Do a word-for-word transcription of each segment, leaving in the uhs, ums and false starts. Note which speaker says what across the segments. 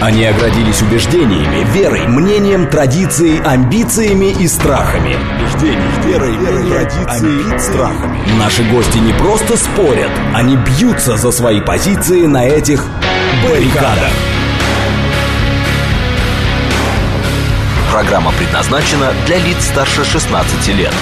Speaker 1: Они оградились убеждениями, верой, мнением, традицией, амбициями и страхами. Убеждений, верой, верой, традицией, страхами. Наши гости не просто спорят, они бьются за свои позиции на этих баррикадах. Программа предназначена для лиц старше шестнадцати лет.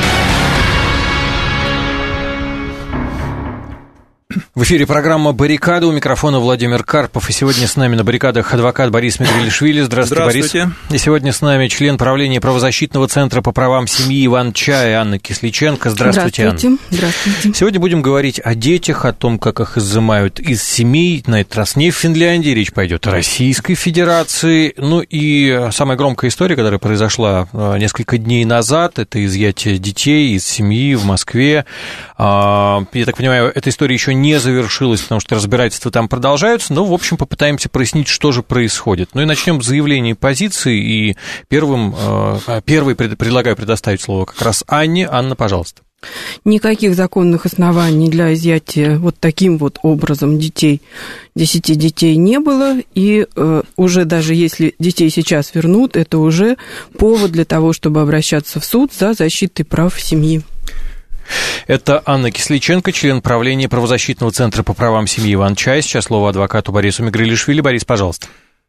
Speaker 2: В эфире программа «Баррикада», у микрофона Владимир Карпов. И сегодня с нами на баррикадах адвокат Борис Мегрелишвили. Здравствуйте,
Speaker 3: Здравствуйте,
Speaker 2: Борис. И сегодня с нами член правления правозащитного центра по правам семьи Иван-Чай Анна Кисличенко. Здравствуйте,
Speaker 4: Здравствуйте.
Speaker 2: Анна.
Speaker 4: Здравствуйте.
Speaker 2: Сегодня будем говорить о детях, о том, как их изымают из семей. На этот раз не в Финляндии, речь пойдет о Российской Федерации. Ну и самая громкая история, которая произошла несколько дней назад, это изъятие детей из семьи в Москве. Я так понимаю, эта история еще не завершилась, потому что разбирательства там продолжаются, но, в общем, попытаемся прояснить, что же происходит. Ну и начнем с заявления позиции, и первым, первый предлагаю предоставить слово как раз Анне. Анна, пожалуйста.
Speaker 4: Никаких законных оснований для изъятия вот таким вот образом детей, десяти детей не было, и э, уже даже если детей сейчас вернут, это уже повод для того, чтобы обращаться в суд за защитой прав семьи.
Speaker 2: Это Анна Кисличенко, член правления правозащитного центра по правам семьи Иван-Чай. Сейчас слово адвокату Борису Мегрелишвили. Борис, пожалуйста.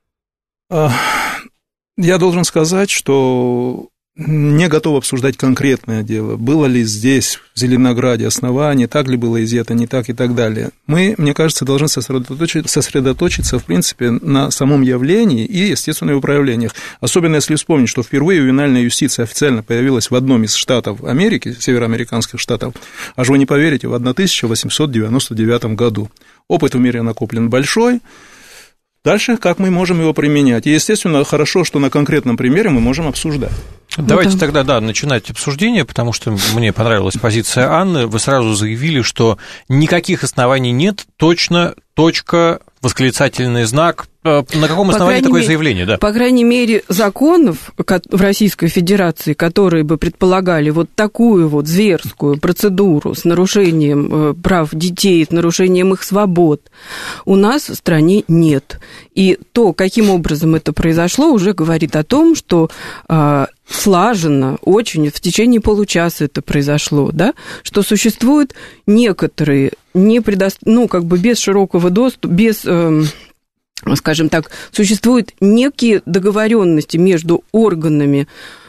Speaker 3: Я должен сказать, что не готов обсуждать конкретное дело. Было ли здесь, в Зеленограде, основание, так ли было изъято, не так и так далее. Мы, мне кажется, должны сосредоточиться, сосредоточиться, в принципе, на самом явлении и, естественно, его проявлениях. Особенно если вспомнить, что впервые ювенальная юстиция официально появилась в одном из штатов Америки, североамериканских штатов, аж вы не поверите, в тысяча восемьсот девяносто девятом году. Опыт в мире накоплен большой. Дальше, как мы можем его применять? И, естественно, хорошо, что на конкретном примере мы можем обсуждать.
Speaker 2: Давайте
Speaker 4: да.
Speaker 2: тогда, да, начинать обсуждение, потому что мне понравилась позиция Анны. Вы сразу заявили, что никаких оснований нет, точно, точка, восклицательный знак. На каком основании такое
Speaker 4: мере,
Speaker 2: заявление? Да.
Speaker 4: По крайней мере, законов в Российской Федерации, которые бы предполагали вот такую вот зверскую процедуру с нарушением прав детей, с нарушением их свобод, у нас в стране нет. И то, каким образом это произошло, уже говорит о том, что а, слаженно, очень, в течение получаса это произошло, да, что существуют некоторые, не предо... ну, как бы без широкого доступа, без... Э, скажем так, существуют некие договоренности между органами,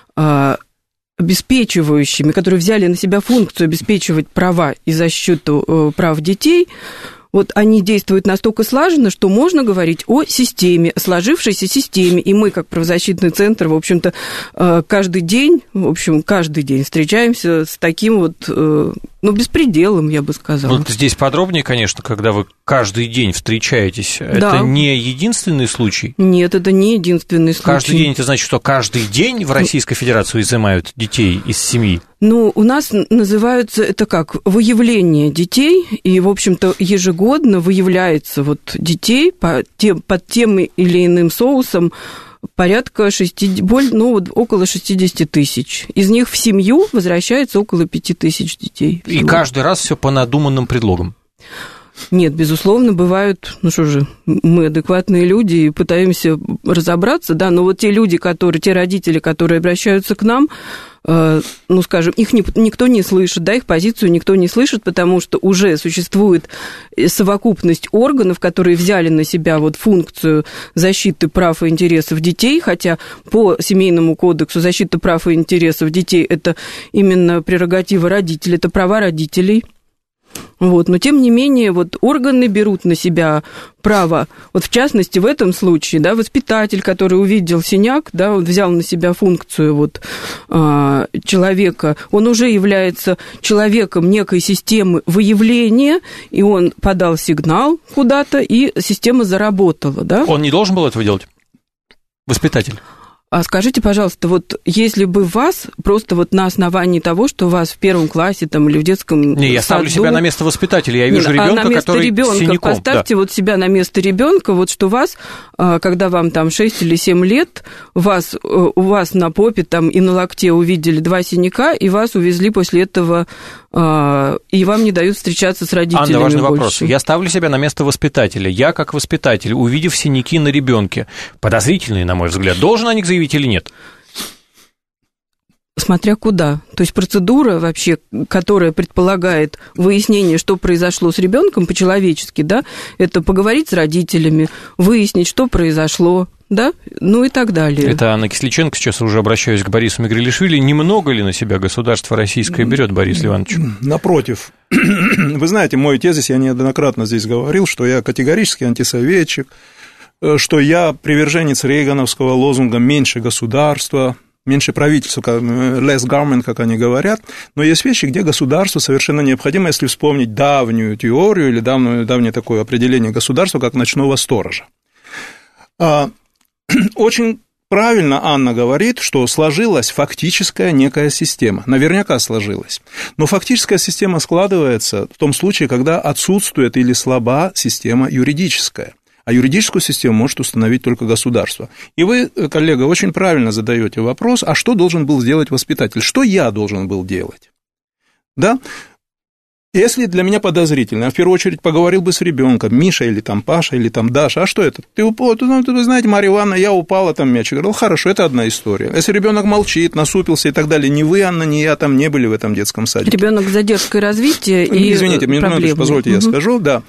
Speaker 4: обеспечивающими, которые взяли на себя функцию обеспечивать права и защиту прав детей. Вот они действуют настолько слаженно, что можно говорить о системе, о сложившейся системе. И мы, как правозащитный центр, в общем-то, каждый день, в общем, каждый день встречаемся с таким вот, ну, беспределом, я бы сказала.
Speaker 2: Вот здесь подробнее, конечно, когда вы каждый день встречаетесь. Да. Это не единственный случай?
Speaker 4: Нет, это не единственный случай.
Speaker 2: Каждый день, это значит, что каждый день в Российской Федерации изымают детей из семьи?
Speaker 4: Ну, у нас называется это как выявление детей, и, в общем-то, ежегодно выявляется вот детей по тем, под тем или иным соусом порядка шестидесяти, ну, вот около шестидесяти тысяч. Из них в семью возвращается около пяти тысяч детей.
Speaker 2: И каждый раз все по надуманным предлогам?
Speaker 4: Нет, безусловно, бывают, ну что же, мы адекватные люди и пытаемся разобраться, да, но вот те люди, которые, те родители, которые обращаются к нам, э, ну, скажем, их не, никто не слышит, да, их позицию никто не слышит, потому что уже существует совокупность органов, которые взяли на себя вот функцию защиты прав и интересов детей, хотя по Семейному кодексу защита прав и интересов детей – это именно прерогатива родителей, это права родителей. Вот, но, тем не менее, вот органы берут на себя право, вот в частности, в этом случае, да, воспитатель, который увидел синяк, да, он взял на себя функцию вот, а, человека, он уже является человеком некой системы выявления, и он подал сигнал куда-то, и система заработала, да.
Speaker 2: Он не должен был этого делать? Воспитатель?
Speaker 4: А скажите, пожалуйста, вот если бы вас просто вот на основании того, что вас в первом классе там, или в детском
Speaker 2: Не, я
Speaker 4: саду...
Speaker 2: ставлю себя на место воспитателя, я вижу
Speaker 4: Нет,
Speaker 2: ребенка,
Speaker 4: а на место
Speaker 2: который
Speaker 4: ребенка
Speaker 2: с синяком.
Speaker 4: Поставьте
Speaker 2: да.
Speaker 4: вот себя на место ребенка, вот что вас, когда вам там шесть или семь лет, вас, у вас на попе там и на локте увидели два синяка, и вас увезли после этого и вам не дают встречаться с родителями.
Speaker 2: Анна, важный
Speaker 4: больше.
Speaker 2: Вопрос. Я ставлю себя на место воспитателя. Я, как воспитатель, увидев синяки на ребенке, подозрительные, на мой взгляд, должен о них заявить или нет?
Speaker 4: Смотря куда. То есть процедура вообще, которая предполагает выяснение, что произошло с ребенком по-человечески, да, это поговорить с родителями, выяснить, что произошло, да, ну и так далее.
Speaker 2: Это Анна Кисличенко, сейчас уже обращаюсь к Борису Мегрелишвили. Немного ли на себя государство российское берет, Борис Ливанович?
Speaker 3: Напротив. Вы знаете, мой тезис, я неоднократно здесь говорил, что я категорически антисоветчик, что я приверженец рейгановского лозунга «меньше государства», меньше правительства, less government, как они говорят, но есть вещи, где государству совершенно необходимо, если вспомнить давнюю теорию или давнее, давнее такое определение государства, как ночного сторожа. Очень правильно Анна говорит, что сложилась фактическая некая система. Наверняка сложилась. Но фактическая система складывается в том случае, когда отсутствует или слаба система юридическая. А юридическую систему может установить только государство. И вы, коллега, очень правильно задаете вопрос, а что должен был сделать воспитатель? Что я должен был делать? Да? Если для меня подозрительно, я в первую очередь поговорил бы с ребенком, Миша или там Паша, или там Даша, а что это? Ты упал, ну, вы знаете, Марья Ивановна, я упала, там мяч. Я говорил, хорошо, это одна история. Если ребенок молчит, насупился и так далее, ни вы, Анна, ни я там не были в этом детском садике.
Speaker 4: Ребенок с задержкой развития и
Speaker 3: Извините, мне минуточку, позвольте, угу. я скажу, да.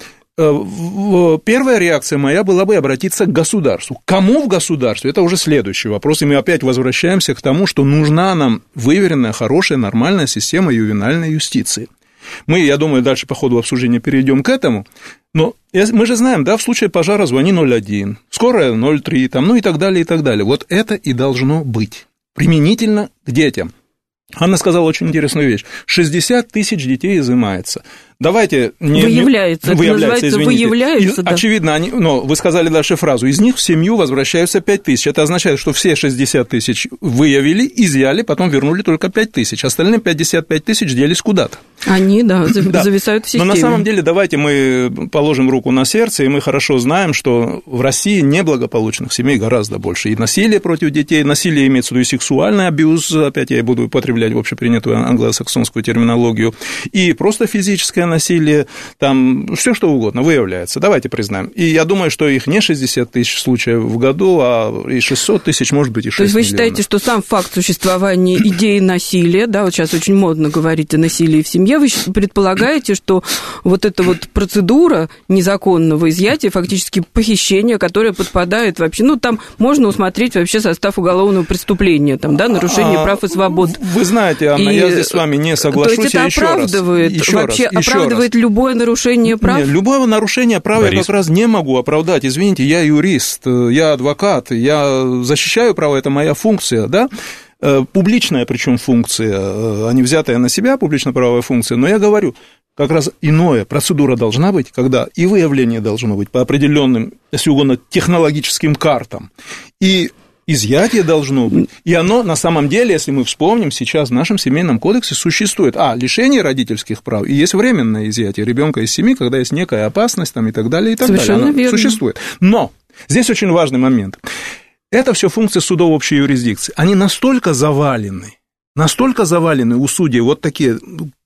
Speaker 3: Первая реакция моя была бы обратиться к государству. Кому в государстве? Это уже следующий вопрос, и мы опять возвращаемся к тому, что нужна нам выверенная, хорошая, нормальная система ювенальной юстиции. Мы, я думаю, дальше по ходу обсуждения перейдем к этому, но мы же знаем, да, в случае пожара звони ноль один, скорая ноль три, там, ну и так далее, и так далее. Вот это и должно быть применительно к детям. Анна сказала очень интересную вещь. шестьдесят тысяч детей изымается. Давайте... Не,
Speaker 4: выявляется,
Speaker 3: не, выявляется,
Speaker 4: называется
Speaker 3: извините.
Speaker 4: выявляется.
Speaker 3: И, да. Очевидно, они, но вы сказали дальше фразу, из них в семью возвращаются пять тысяч. Это означает, что все шестьдесят тысяч выявили, изъяли, потом вернули только пять тысяч. Остальные пятьдесят пять тысяч делись куда-то.
Speaker 4: Они, да, зависают в системе.
Speaker 3: Но на самом деле, давайте мы положим руку на сердце, и мы хорошо знаем, что в России неблагополучных семей гораздо больше. И насилие против детей, насилие имеется в виду и сексуальный абьюз, опять я буду употреблять в общепринятую англосаксонскую терминологию, и просто физическое насилие, там все что угодно выявляется, давайте признаем. И я думаю, что их не шестьдесят тысяч случаев в году, а и шестьсот тысяч, может быть, и шесть миллионов. То есть вы
Speaker 4: считаете, что сам факт существования идеи насилия, да, вот сейчас очень модно говорить о насилии в семье, вы предполагаете, что вот эта вот процедура незаконного изъятия, фактически похищения, которая подпадает вообще, ну, там можно усмотреть вообще состав уголовного преступления, там, да, нарушение а, прав и свобод.
Speaker 3: Вы знаете, Анна, и, я здесь с вами не соглашусь.
Speaker 4: То есть это
Speaker 3: еще
Speaker 4: оправдывает,
Speaker 3: раз, еще
Speaker 4: вообще
Speaker 3: раз, еще
Speaker 4: оправдывает
Speaker 3: раз.
Speaker 4: любое нарушение прав?
Speaker 3: Нет, любое нарушение прав Борис. Я как раз не могу оправдать. Извините, я юрист, я адвокат, я защищаю право, это моя функция, да? Публичная, причем функция, а не взятая на себя публично-правовая функция, но я говорю, как раз иное, процедура должна быть, когда и выявление должно быть по определенным, если угодно, технологическим картам, и изъятие должно быть, и оно на самом деле, если мы вспомним, сейчас в нашем семейном кодексе существует, а, лишение родительских прав, и есть временное изъятие ребенка из семьи, когда есть некая опасность там, и так далее, и так
Speaker 4: Совершенно
Speaker 3: далее, оно
Speaker 4: верно.
Speaker 3: Существует. Но здесь очень важный момент. Это все функции судов общей юрисдикции. Они настолько завалены, настолько завалены у судей, вот такие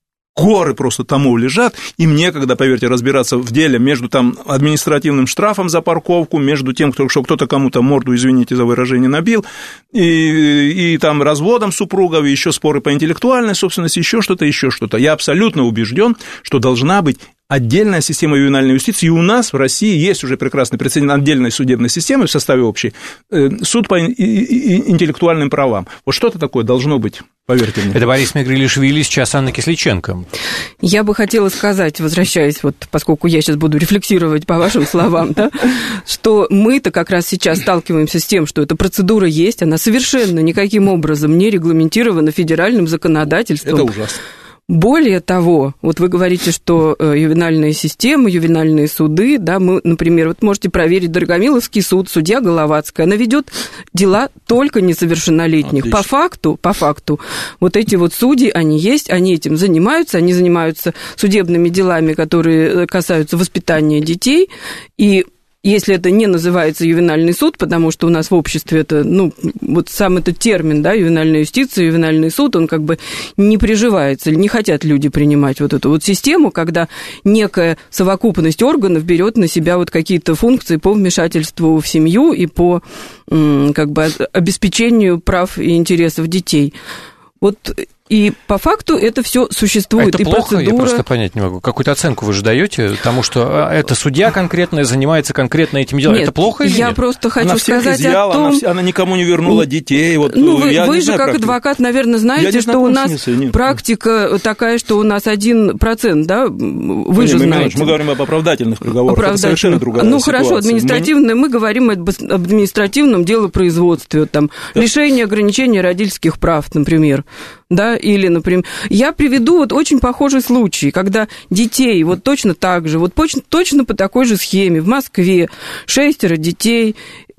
Speaker 3: горы просто томов лежат, им некогда, поверьте, разбираться в деле между там административным штрафом за парковку, между тем, кто, что кто-то кому-то морду, извините за выражение, набил, и, и там разводом супругов, и еще споры по интеллектуальной собственности, еще что-то, еще что-то. Я абсолютно убежден, что должна быть отдельная система ювенальной юстиции, и у нас в России есть уже прекрасный прецедент отдельной судебной системы в составе общей, суд по интеллектуальным правам. Вот что-то такое должно быть, поверьте мне.
Speaker 2: Это Борис Мегрелишвили, сейчас Анна Кисличенко.
Speaker 4: Я бы хотела сказать, возвращаясь, вот, поскольку я сейчас буду рефлексировать по вашим словам, да, что мы-то как раз сейчас сталкиваемся с тем, что эта процедура есть, она совершенно никаким образом не регламентирована федеральным законодательством.
Speaker 3: Это ужасно.
Speaker 4: Более того, вот вы говорите, что ювенальная система, ювенальные суды, да, мы, например, вот можете проверить Дорогомиловский суд, судья Головацкая, она ведет дела только несовершеннолетних. Отлично. По факту, по факту, вот эти вот судьи, они есть, они этим занимаются, они занимаются судебными делами, которые касаются воспитания детей, и если это не называется ювенальный суд, потому что у нас в обществе это, ну, вот сам этот термин, да, ювенальная юстиция, ювенальный суд, он как бы не приживается, не хотят люди принимать вот эту вот систему, когда некая совокупность органов берет на себя вот какие-то функции по вмешательству в семью и по, как бы, обеспечению прав и интересов детей. Вот. И по факту это все существует.
Speaker 2: Это
Speaker 4: и
Speaker 2: плохо?
Speaker 4: Процедура...
Speaker 2: Я просто понять не могу. Какую-то оценку вы же даете тому, что это судья конкретная занимается конкретно этим делом.
Speaker 4: Нет,
Speaker 2: это плохо или
Speaker 4: я
Speaker 2: нет?
Speaker 4: просто хочу
Speaker 3: она всех
Speaker 4: сказать
Speaker 3: изъяла,
Speaker 4: о том...
Speaker 3: Она, она никому не вернула детей. Вот,
Speaker 4: ну, вы,
Speaker 3: я
Speaker 4: вы
Speaker 3: не
Speaker 4: же,
Speaker 3: знаю
Speaker 4: как
Speaker 3: практику.
Speaker 4: адвокат, наверное, знаете, что у нас практика такая, что у нас один процент, да? Вы
Speaker 3: Нет,
Speaker 4: же
Speaker 3: мы,
Speaker 4: знаете.
Speaker 3: Мы говорим об оправдательных приговорах. Это совершенно другая
Speaker 4: Ну,
Speaker 3: ситуация.
Speaker 4: хорошо, административное. Мы... мы говорим об административном делопроизводстве. Там, да. Лишение ограничения родительских прав, например. Да, или, например, я приведу вот очень похожий случай, когда детей вот точно так же, вот точно по такой же схеме в Москве шестеро детей,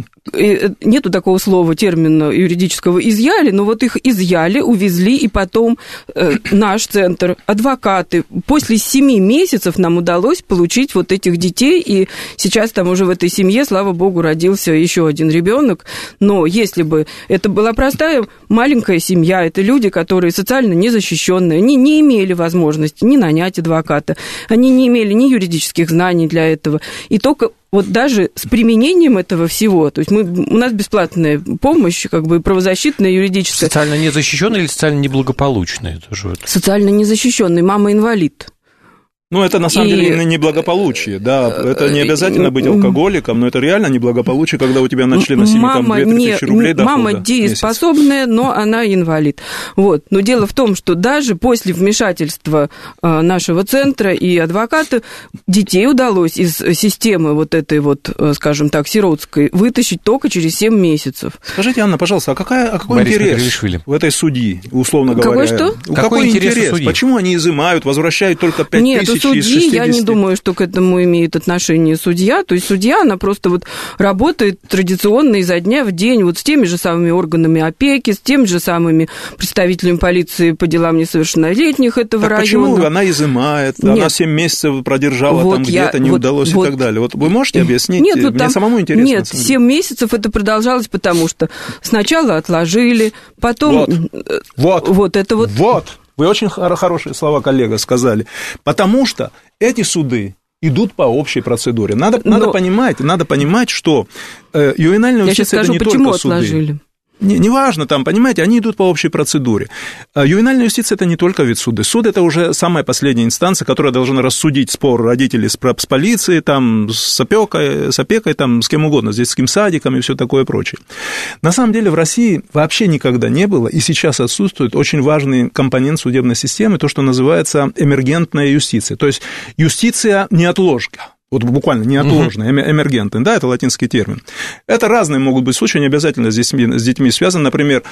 Speaker 4: нету такого слова, термина юридического, изъяли, но вот их изъяли, увезли, и потом э, наш центр, адвокаты, после семи месяцев нам удалось получить вот этих детей, и сейчас там уже в этой семье, слава богу, родился еще один ребенок, но если бы это была простая маленькая семья, это люди, которые социально незащищенные, они не имели возможности ни нанять адвоката, они не имели ни юридических знаний для этого, и только вот даже с применением этого всего, то есть мы, у нас бесплатная помощь, как бы правозащитная, юридическая.
Speaker 2: Социально незащищенные или социально неблагополучные? Тоже вот.
Speaker 4: Социально незащищенный, мама инвалид.
Speaker 3: Ну, это на самом и... деле неблагополучие, да, это не обязательно быть алкоголиком, но это реально неблагополучие, когда у тебя на члена семьи там две тысячи рублей дохода.
Speaker 4: Мама дееспособная, но она инвалид. Вот. Но дело в том, что даже после вмешательства нашего центра и адвоката детей удалось из системы вот этой вот, скажем так, сиротской вытащить только через семь месяцев.
Speaker 3: Скажите, Анна, пожалуйста, а, какая, а какой Борис интерес в этой судьи, условно говоря?
Speaker 4: Какой что?
Speaker 3: Какой, какой интерес? интерес? Почему они изымают, возвращают только пять тысяч?
Speaker 4: Судьи, я не думаю, что к этому имеет отношение судья. То есть судья, она просто вот работает традиционно изо дня в день вот с теми же самыми органами опеки, с теми же самыми представителями полиции по делам несовершеннолетних этого
Speaker 3: так
Speaker 4: района.
Speaker 3: Почему она изымает? Нет. Она семь месяцев продержала вот там я, где-то, не
Speaker 4: вот,
Speaker 3: удалось
Speaker 4: вот,
Speaker 3: и так далее. Вот вы можете объяснить?
Speaker 4: Нет, вот
Speaker 3: Мне
Speaker 4: там,
Speaker 3: самому интересно.
Speaker 4: Нет, семь месяцев это продолжалось, потому что сначала отложили, потом...
Speaker 3: Вот, вот,
Speaker 4: вот это вот...
Speaker 3: Вот. Вы очень хорошие слова, коллега, сказали. Потому что эти суды идут по общей процедуре. Надо, Но... надо, понимать, надо понимать, что э, ювенальная юстиция – это не только суды.
Speaker 4: Отложили?
Speaker 3: Не, неважно, там, понимаете, они идут по общей процедуре. Ювенальная юстиция – это не только вид суда. Суд – это уже самая последняя инстанция, которая должна рассудить спор родителей с, с полицией, там, с опекой, с опекой, там, с кем угодно, с детским садиком и все такое прочее. На самом деле в России вообще никогда не было, и сейчас отсутствует очень важный компонент судебной системы, то, что называется эмергентная юстиция, то есть юстиция неотложка. Вот буквально неотложные, uh-huh. эмергентные, да, это латинский термин. Это разные могут быть случаи, не обязательно с детьми, с детьми связаны. Например,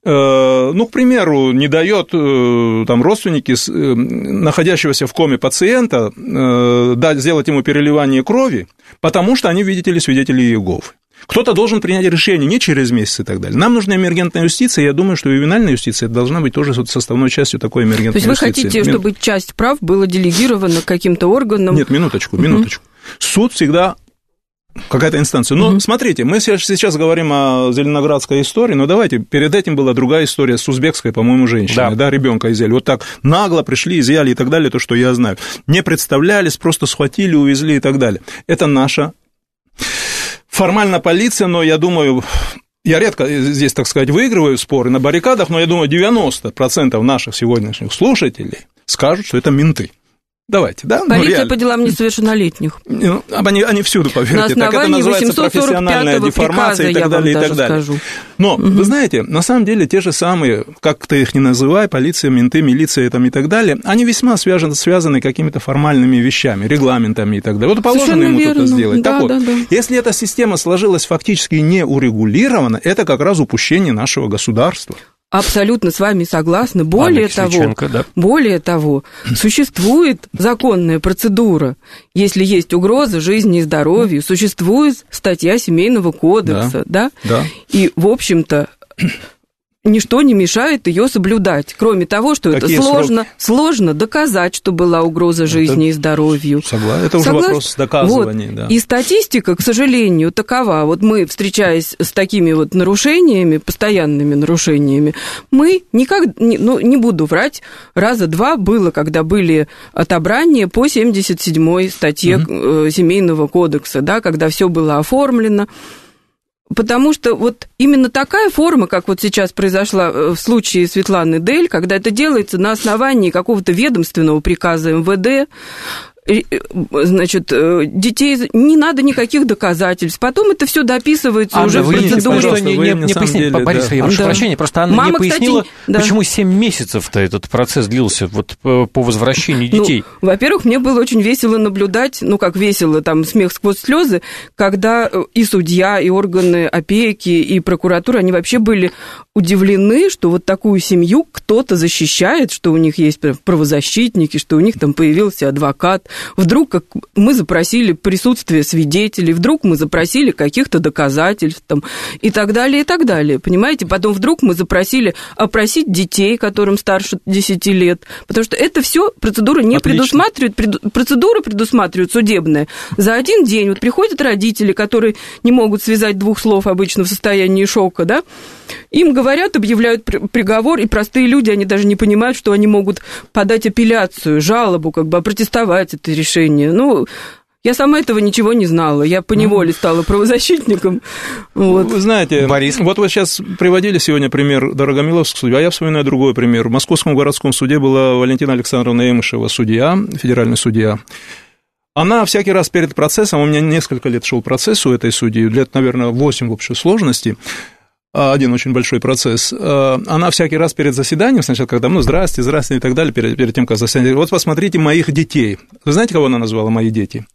Speaker 3: э, ну, к примеру, не дает э, там родственники э, находящегося в коме пациента э, дать, сделать ему переливание крови, потому что они, видите ли, свидетели Иеговы. Кто-то должен принять решение не через месяц и так далее. Нам нужна эмергентная юстиция, и я думаю, что ювенальная юстиция должна быть тоже составной частью такой эмергентной юстиции.
Speaker 4: То есть вы
Speaker 3: юстиции.
Speaker 4: хотите, чтобы часть прав была делегирована каким-то органам?
Speaker 3: Нет, минуточку, минуточку. Uh-huh. Суд всегда какая-то инстанция. Но uh-huh. смотрите, мы сейчас говорим о зеленоградской истории, но давайте, перед этим была другая история с узбекской, по-моему, женщиной, да, да ребенка изъяли. Вот так нагло пришли, изъяли и так далее, то, что я знаю. Не представлялись, просто схватили, увезли и так далее. Это наша формально полиция, но я думаю... Я редко здесь, так сказать, выигрываю споры на баррикадах, но я думаю, девяносто процентов наших сегодняшних слушателей скажут, что это менты. Давайте, да?
Speaker 4: Полиция ну, по делам несовершеннолетних.
Speaker 3: Ну, они, они всюду, поверьте. Так это называется профессиональная деформация и так далее, и так далее. Скажу. Но, угу. вы знаете, на самом деле те же самые, как ты их ни называй, полиция, менты, милиция там, и так далее, они весьма связаны, связаны какими-то формальными вещами, регламентами и так далее. Вот положено совершенно ему верно. Что-то сделать. Да, так вот, да, да. Если эта система сложилась фактически неурегулированно, это как раз упущение нашего государства.
Speaker 4: Абсолютно с вами согласна. Более того, да. более того, существует законная процедура. Если есть угроза жизни и здоровью, существует статья Семейного кодекса, да?
Speaker 3: Да.
Speaker 4: да? И, в общем-то, ничто не мешает ее соблюдать, кроме того, что Какие это сложно, сложно доказать, что была угроза жизни это... и здоровью.
Speaker 3: Согласен. Это уже
Speaker 4: Согласен?
Speaker 3: вопрос доказывания.
Speaker 4: Вот.
Speaker 3: Да.
Speaker 4: И статистика, к сожалению, такова. Вот мы, встречаясь с такими вот нарушениями, постоянными нарушениями, мы никак, ну, не буду врать, раза два было, когда были отобрания по семьдесят седьмой статье угу. Семейного кодекса, да, когда все было оформлено. Потому что вот именно такая форма, как вот сейчас произошла в случае Светланы Дель, когда это делается на основании какого-то ведомственного приказа эм вэ дэ, значит, детей не надо никаких доказательств. Потом это все дописывается
Speaker 2: Анна,
Speaker 4: уже в процедуре.
Speaker 2: Не, не, не поясните, Борис, я прошу да. прощения, просто Анна Мама, не пояснила, кстати, да. почему семь месяцев-то этот процесс длился вот по возвращению детей.
Speaker 4: Ну, во-первых, мне было очень весело наблюдать, ну, как весело, там, смех сквозь слезы, когда и судья, и органы опеки, и прокуратура, они вообще были удивлены, что вот такую семью кто-то защищает, что у них есть правозащитники, что у них там появился адвокат. Вдруг как мы запросили присутствие свидетелей, вдруг мы запросили каких-то доказательств там, и так далее, и так далее. Понимаете? Потом вдруг мы запросили опросить детей, которым старше десяти лет, потому что это все процедура не Отлично. предусматривает, преду, процедура предусматривает судебная. За один день вот приходят родители, которые не могут связать двух слов обычно в состоянии шока, да, им говорят, объявляют приговор, и простые люди, они даже не понимают, что они могут подать апелляцию, жалобу, как бы опротестовать это решение. Ну, я сама этого ничего не знала, я поневоле стала правозащитником. Вот.
Speaker 3: Вы знаете,
Speaker 2: Борис.
Speaker 3: вот вы сейчас приводили сегодня пример Дорогомиловского суда, а я вспоминаю другой пример. В Московском городском суде была Валентина Александровна Эмышева, судья, федеральный судья. Она всякий раз перед процессом, у меня несколько лет шел процесс у этой судьи, лет, наверное, восемь в общей сложности, один очень большой процесс, она всякий раз перед заседанием, сначала, когда, ну, здрасте, здрасте и так далее, перед, перед тем, как заседание, вот посмотрите моих детей. Вы знаете, кого она назвала мои дети?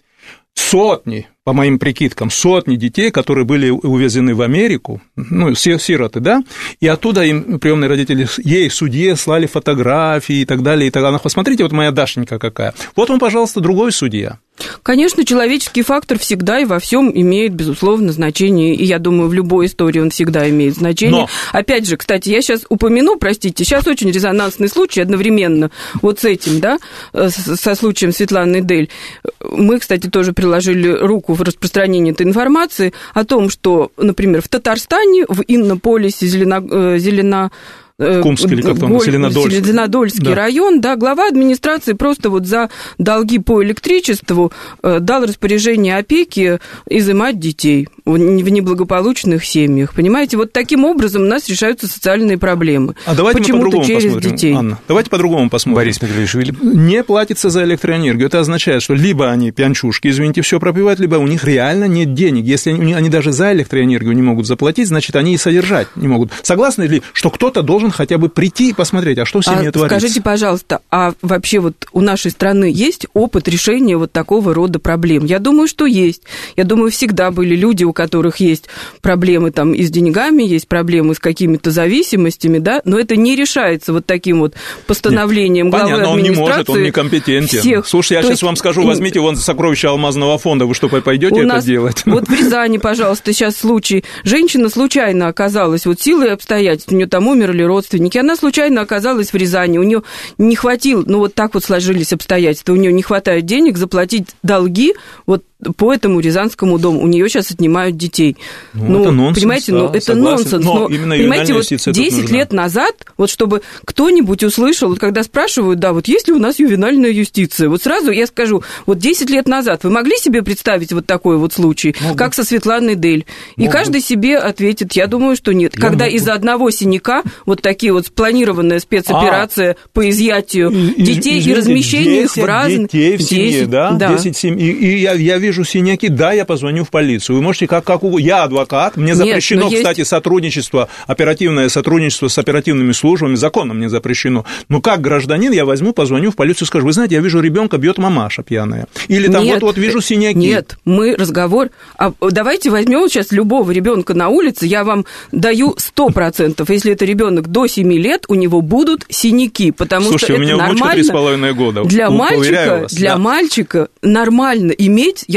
Speaker 3: Сотни, по моим прикидкам, сотни детей, которые были увезены в Америку, ну, сироты, да, и оттуда им приемные родители, ей, судье, слали фотографии и так далее, и так далее. Посмотрите, вот моя Дашенька какая. Вот он, пожалуйста, другой судья.
Speaker 4: Конечно, человеческий фактор всегда и во всем имеет, безусловно, значение, и я думаю, в любой истории он всегда имеет значение. Но... Опять же, кстати, я сейчас упомяну, простите, сейчас очень резонансный случай одновременно вот с этим, да, со случаем Светланы Дель. Мы, кстати, тоже приложили руку в распространении этой информации о том, что, например, в Татарстане, в Иннополисе, Зелено... Зелено...
Speaker 3: Кумский или как там, Зеленодольский.
Speaker 4: Зеленодольский да. район, да, глава администрации просто вот за долги по электричеству дал распоряжение опеки изымать детей в неблагополучных семьях. Понимаете, вот таким образом у нас решаются социальные проблемы.
Speaker 3: А давайте
Speaker 4: Почему-то
Speaker 3: мы по-другому
Speaker 4: через
Speaker 3: посмотрим,
Speaker 4: детей.
Speaker 3: Анна. Давайте по-другому посмотрим.
Speaker 2: Борис Медведевич,
Speaker 3: не платится за электроэнергию. Это означает, что либо они пьянчушки, извините, все пропивают, либо у них реально нет денег. Если они, они даже за электроэнергию не могут заплатить, значит, они и содержать не могут. Согласны ли, что кто-то должен хотя бы прийти и посмотреть, а что в семье
Speaker 4: а
Speaker 3: творится?
Speaker 4: Скажите, пожалуйста, а вообще вот у нашей страны есть опыт решения вот такого рода проблем? Я думаю, что есть. Я думаю, всегда были люди, у которых есть проблемы там и с деньгами, есть проблемы с какими-то зависимостями, да, но это не решается вот таким вот постановлением Нет, главы
Speaker 3: понятно,
Speaker 4: администрации.
Speaker 3: Он не может, он некомпетентен.
Speaker 4: Всех.
Speaker 3: Слушай, я
Speaker 4: То
Speaker 3: сейчас
Speaker 4: есть...
Speaker 3: вам скажу, возьмите вон сокровища алмазного фонда, вы что, пойдете это
Speaker 4: нас...
Speaker 3: делать?
Speaker 4: Вот в Рязани, пожалуйста, сейчас случай. Женщина случайно оказалась, вот силой и обстоятельств, у нее там умерли родственники, она случайно оказалась в Рязани, у нее не хватило, ну вот так вот сложились обстоятельства, у нее не хватает денег заплатить долги вот по этому Рязанскому дому. У нее сейчас отнимают детей.
Speaker 3: Ну,
Speaker 4: ну
Speaker 3: это нонсенс,
Speaker 4: понимаете,
Speaker 3: да,
Speaker 4: ну, это
Speaker 3: согласен.
Speaker 4: нонсенс.
Speaker 3: Но,
Speaker 4: но понимаете, вот десять лет назад, вот чтобы кто-нибудь услышал, вот когда спрашивают, да, вот есть ли у нас ювенальная юстиция, вот сразу я скажу, вот десять лет назад вы могли себе представить вот такой вот случай, Могу. как со Светланой Дель? И Могу. каждый себе ответит, я думаю, что нет. Я Когда могу. из-за одного синяка вот такие вот спланированная спецоперация а, по изъятию и, детей извините, и размещению их в разные...
Speaker 3: детей в семье, десять, да?
Speaker 4: да.
Speaker 3: десять семей. И, и я, я вижу синяки, да, я позвоню в полицию. Вы можете как, как угодно. Я адвокат, мне запрещено, Нет, кстати, есть... сотрудничество, оперативное сотрудничество с оперативными службами, законом мне запрещено. Но как гражданин я возьму, позвоню в полицию и скажу, вы знаете, я вижу, ребенка бьет мамаша пьяная. Или там вот-вот вижу синяки.
Speaker 4: Нет, мы разговор... А давайте возьмем сейчас любого ребенка на улице, я вам даю сто процентов. Если это ребенок до семи лет, у него будут синяки, потому
Speaker 3: Слушайте,
Speaker 4: что
Speaker 3: у меня
Speaker 4: это
Speaker 3: внучка три с половиной года.
Speaker 4: Для мальчика,
Speaker 3: вас,
Speaker 4: для
Speaker 3: да.
Speaker 4: мальчика нормально иметь, я